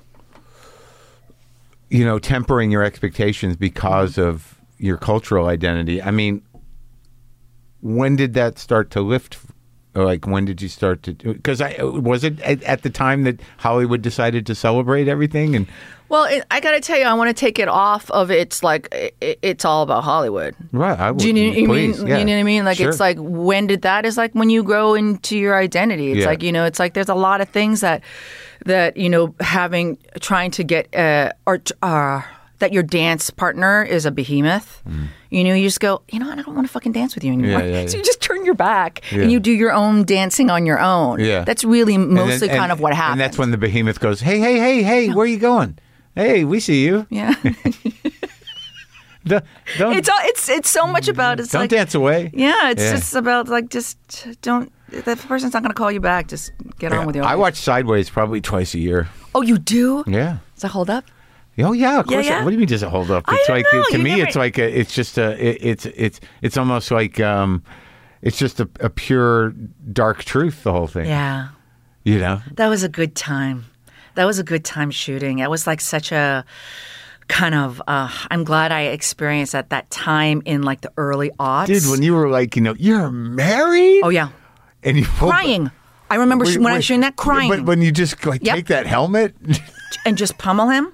you know, tempering your expectations because of your cultural identity? I mean, when did that start to lift? Or like, when did you start to? Because I was it at, at the time that Hollywood decided to celebrate everything and. Well, it, I got to tell you, I want to take it off of it's like it, it's all about Hollywood. Right. I would, Do you know what I mean? please, yeah. You know what I mean? Like Sure. it's like when did that? Is like when you grow into your identity. It's Yeah. like you know, it's like there's a lot of things that that you know having trying to get uh, or uh, that your dance partner is a behemoth. You know, you just go, you know, I don't want to fucking dance with you anymore. Mm. Yeah, yeah, So yeah. you just turn your back Yeah. and you do your own dancing on your own. Yeah. That's really And mostly then- kind and- of what happens. And that's when the behemoth goes, hey, hey, hey, hey, where are you going? Hey, we see you. yeah. Don't, don't, it's all, it's it's so much about it's don't like dance away. yeah, it's Yeah. just about like just don't. The person's not going to call you back. Just get on with your. I life. watch Sideways probably twice a year. Oh, you do? Yeah. Does that hold up? Oh yeah, of Yeah, course. yeah. What do you mean? Does it hold up? I It's don't like know. to You me, never- it's like a, it's just a, it, it's it's it's almost like um, it's just a, a pure dark truth. The whole thing. Yeah, You know. that was a good time. That was a good time shooting. It was like such a kind of. Uh, I'm glad I experienced at that time in like the early aughts. Dude, when you were like, you know, you're married. oh yeah, And you crying. I remember sh- when I was shooting that crying But when you just like Yep. take that helmet. and just pummel him.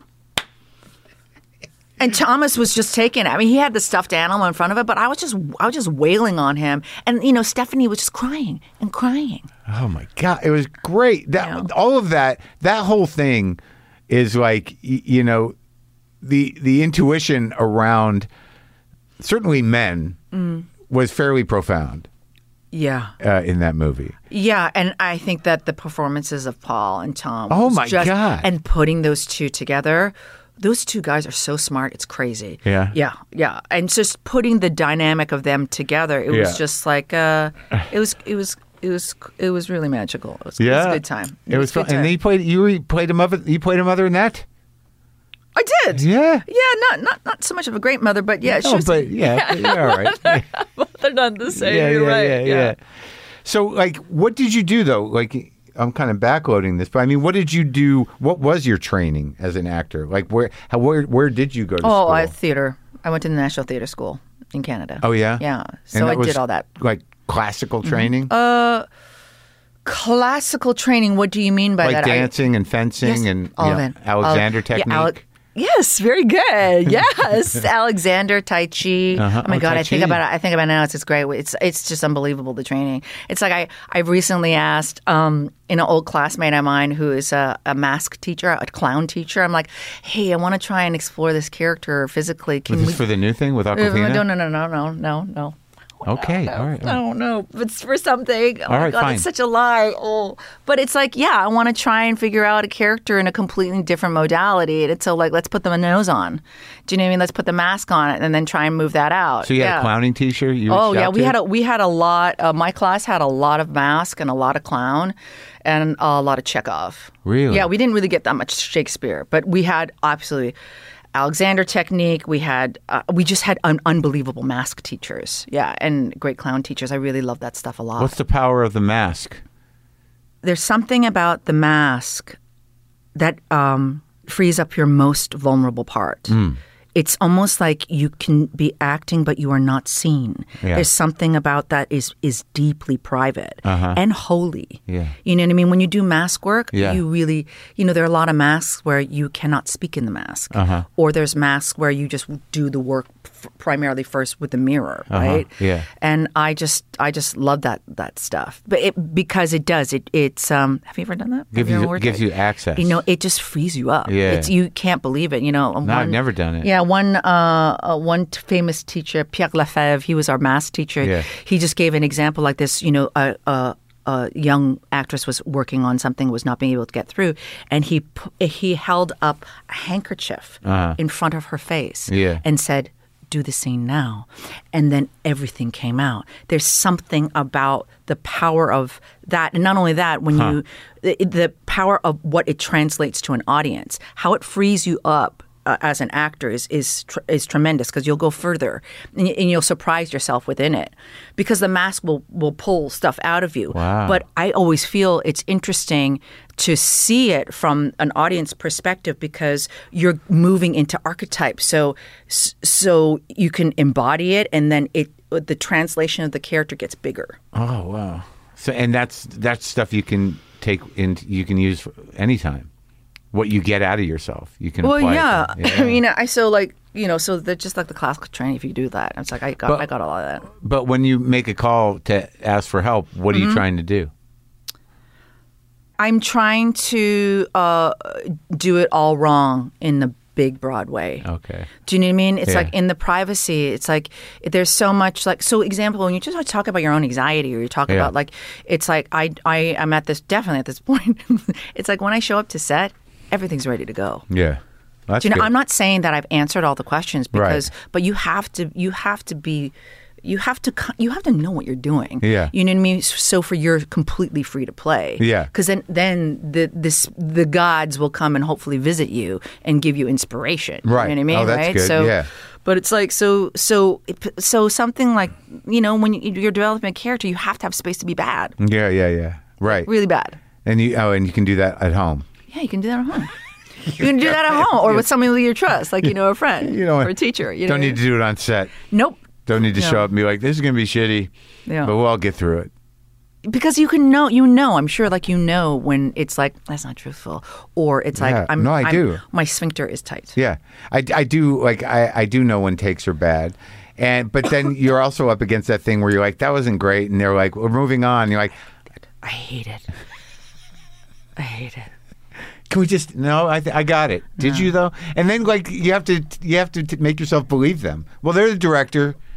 And Thomas was just taking it. I mean, he had the stuffed animal in front of it, but I was just I was just wailing on him. And you know, Stephanie was just crying and crying. Oh my God, it was great. That Yeah. all of that, that whole thing is like y- you know, the the intuition around certainly men was fairly profound Yeah. uh, in that movie. Yeah, and I think that the performances of Paul and Tom. Oh, was my just, God. And putting those two together, those two guys are so smart. It's crazy. Yeah. Yeah, yeah. And just putting the dynamic of them together, it Yeah. was just like, uh, it was, it was, it was, it was really magical. It was, Yeah, it was a good time. It, was, a good fun. And time. then you played. You played a mother. You played a mother in that. I did. Yeah. Yeah, not not not so much of a great mother, but yeah, she No, was. but yeah, yeah, all right. They're not the same. yeah, You're yeah, right. yeah, yeah. So, like, what did you do though? Like, I'm kind of backloading this, but I mean, what did you do? What was your training as an actor? Like, where, how, where, where did you go to Oh, school? I theater. I went to the National Theater School in Canada. Oh, yeah? Yeah. And So that I was, did all that. Like classical training, Uh, classical training. What do you mean by like that? I- dancing and fencing Yes, and all you of know, it. Alexander All- technique. Yeah, Ale- yes, very good. Yes, Alexander Tai Chi. Uh-huh. Oh my Oh, God, Tai I think Chi. about it. I think about it now. It's just great. It's it's just unbelievable, the training. It's like I I recently asked um, an old classmate of mine who is a, a mask teacher, a clown teacher. I'm like, hey, I want to try and explore this character physically. Can Was we? this for the new thing with no, Aquafina? no, no, no, no, no, no, no. Okay, all right. No, no, it's for something. Oh All my right, God, fine. it's such a lie. Oh, but it's like, yeah, I want to try and figure out a character in a completely different modality. And it's so like, let's put the nose on. Do you know what I mean? Let's put the mask on it and then try and move that out. So you had yeah. a clowning teacher? You Oh reached yeah, out we to? had a we had a lot. Uh, my class had a lot of mask and a lot of clown, and a lot of Chekhov. Really? Yeah, we didn't really get that much Shakespeare, but we had absolutely Alexander technique. We had uh, we just had un- unbelievable mask teachers. Yeah, and great clown teachers. I really love that stuff a lot. What's the power of the mask? There's something about the mask that um, frees up your most vulnerable part. It's almost like you can be acting, but you are not seen. Yeah. There's something about that is is deeply private Uh-huh. and holy. Yeah. You know what I mean? When you do mask work, Yeah. you really, you know, there are a lot of masks where you cannot speak in the mask. Uh-huh. Or there's masks where you just do the work f- primarily first with the mirror, right? Yeah. And I just, I just love that that stuff, but it because it does it. It's um. Have you ever done that? Gives Have you, ever worked gives it? you access. You know, it just frees you up. Yeah. It's, you can't believe it. You know, no, I've never done it. Yeah, one uh, uh, one t- famous teacher, Pierre Lefebvre, he was our math teacher. Yeah. He just gave an example like this. You know, a, a, a young actress was working on something, was not being able to get through, and he pu- he held up a handkerchief Uh-huh. in front of her face Yeah. and said, do the scene now. And then everything came out. There's something about the power of that. And not only that, when Huh. you, the, the power of what it translates to an audience, how it frees you up uh, as an actor is is tr- is tremendous because you'll go further and, y- and you'll surprise yourself within it because the mask will, will pull stuff out of you. Wow. But I always feel it's interesting to see it from an audience perspective because you're moving into archetypes. So so you can embody it and then it the translation of the character gets bigger. Oh wow! So and that's that's stuff you can take in. You can use for anytime. What you get out of yourself, you can. Well, apply it yeah. to- yeah. I mean, I so like you know, so they're just like the classical training. If you do that, it's like I got But- I got a lot of that. But when you make a call to ask for help, what are Mm-hmm. you trying to do? I'm trying to uh, do it all wrong in the big broad way. Okay. Do you know what I mean? It's Yeah. like in the privacy, it's like there's so much like, so example, when you just talk about your own anxiety or you talk Yeah. about like, it's like I, I am at this, definitely at this point, it's like when I show up to set, everything's ready to go. Yeah. That's Do you know, good. I'm not saying that I've answered all the questions Right. because, but you have to, you have to be, you have to, co- you have to know what you're doing. Yeah. You know what I mean? So for you're completely free to play. Yeah. Because then, then the this the gods will come and hopefully visit you and give you inspiration. Right. You know what I mean? Oh, that's right. good. So, Yeah. but it's like so so so something like you know when you, you're developing a character, you have to have space to be bad, Yeah, yeah, yeah. Right. really bad. And you oh, and you can do that at home. Yeah, you can do that at home. You can do that at home or with someone you trust, like you know a friend You know, or a teacher. You don't know? need to do it on set. Nope. Don't need to No. show up and be like, "This is going to be shitty," Yeah. but we'll all get through it. Because you can know, you know, I'm sure, like you know, when it's like that's not truthful, or it's like Yeah. I'm. No, I I'm- do. My sphincter is tight. Yeah, I, I do like I, I do know when takes are bad, and but then you're also up against that thing where you're like, "That wasn't great," and they're like, "We're moving on." And you're like, I hate it. I hate it. "Can we just no? I th- I got it. Did you though?" And then like you have to you have to t- make yourself believe them. Well, they're the director.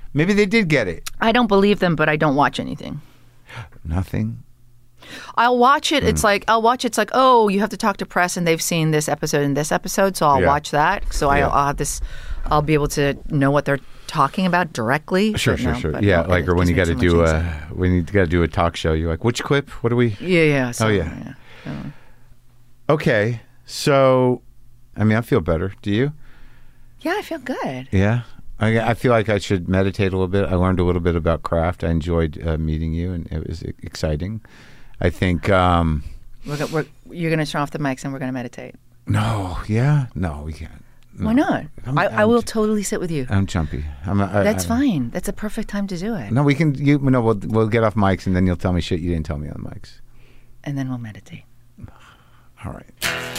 Maybe they did get it. I don't believe them, but I don't watch anything. Nothing. I'll watch it. It's like I'll watch. It's like, oh, you have to talk to press, and they've seen this episode and this episode, so I'll Yeah. watch that. So Yeah. I'll, I'll have this. I'll be able to know what they're talking about directly. Sure, but sure, no, sure. but Yeah, no, like it or when you got gives to me too do much a insight. when you got to do a talk show, you're like, which clip? What do we? Yeah, yeah. So, Oh, yeah. Okay, so I mean, I feel better. Do you? Yeah, I feel good. Yeah. I, I feel like I should meditate a little bit. I learned a little bit about craft. I enjoyed uh, meeting you, and it was exciting. I think. Um, We're, go- we're, you're going to turn off the mics and we're going to meditate. no, yeah, no, we can't. No. Why not? I'm- I, I I'm will j- totally sit with you. I'm jumpy. I'm, I, That's I, fine. That's a perfect time to do it. No, we can. You no, we'll we'll get off mics, and then you'll tell me shit you didn't tell me on mics. And then we'll meditate. All right.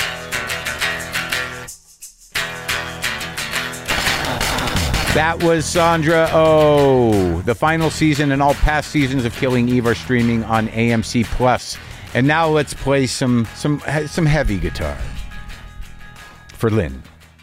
That was Sandra Oh. The final season and all past seasons of Killing Eve are streaming on A M C Plus. And now let's play some some some heavy guitar for Lynn.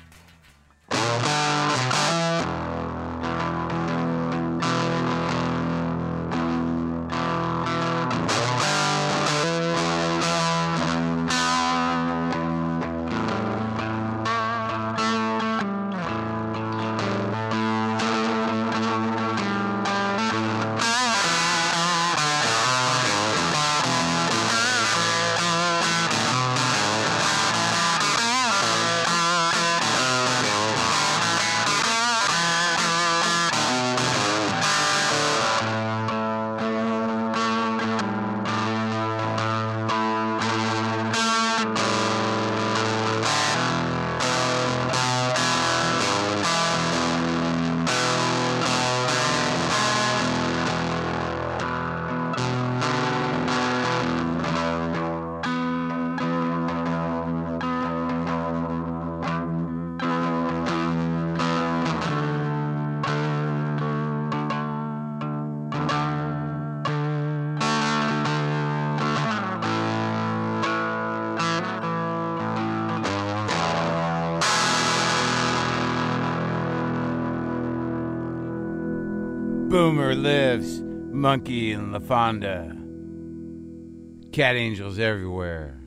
Boomer lives, Monkey and LaFonda. Cat angels everywhere.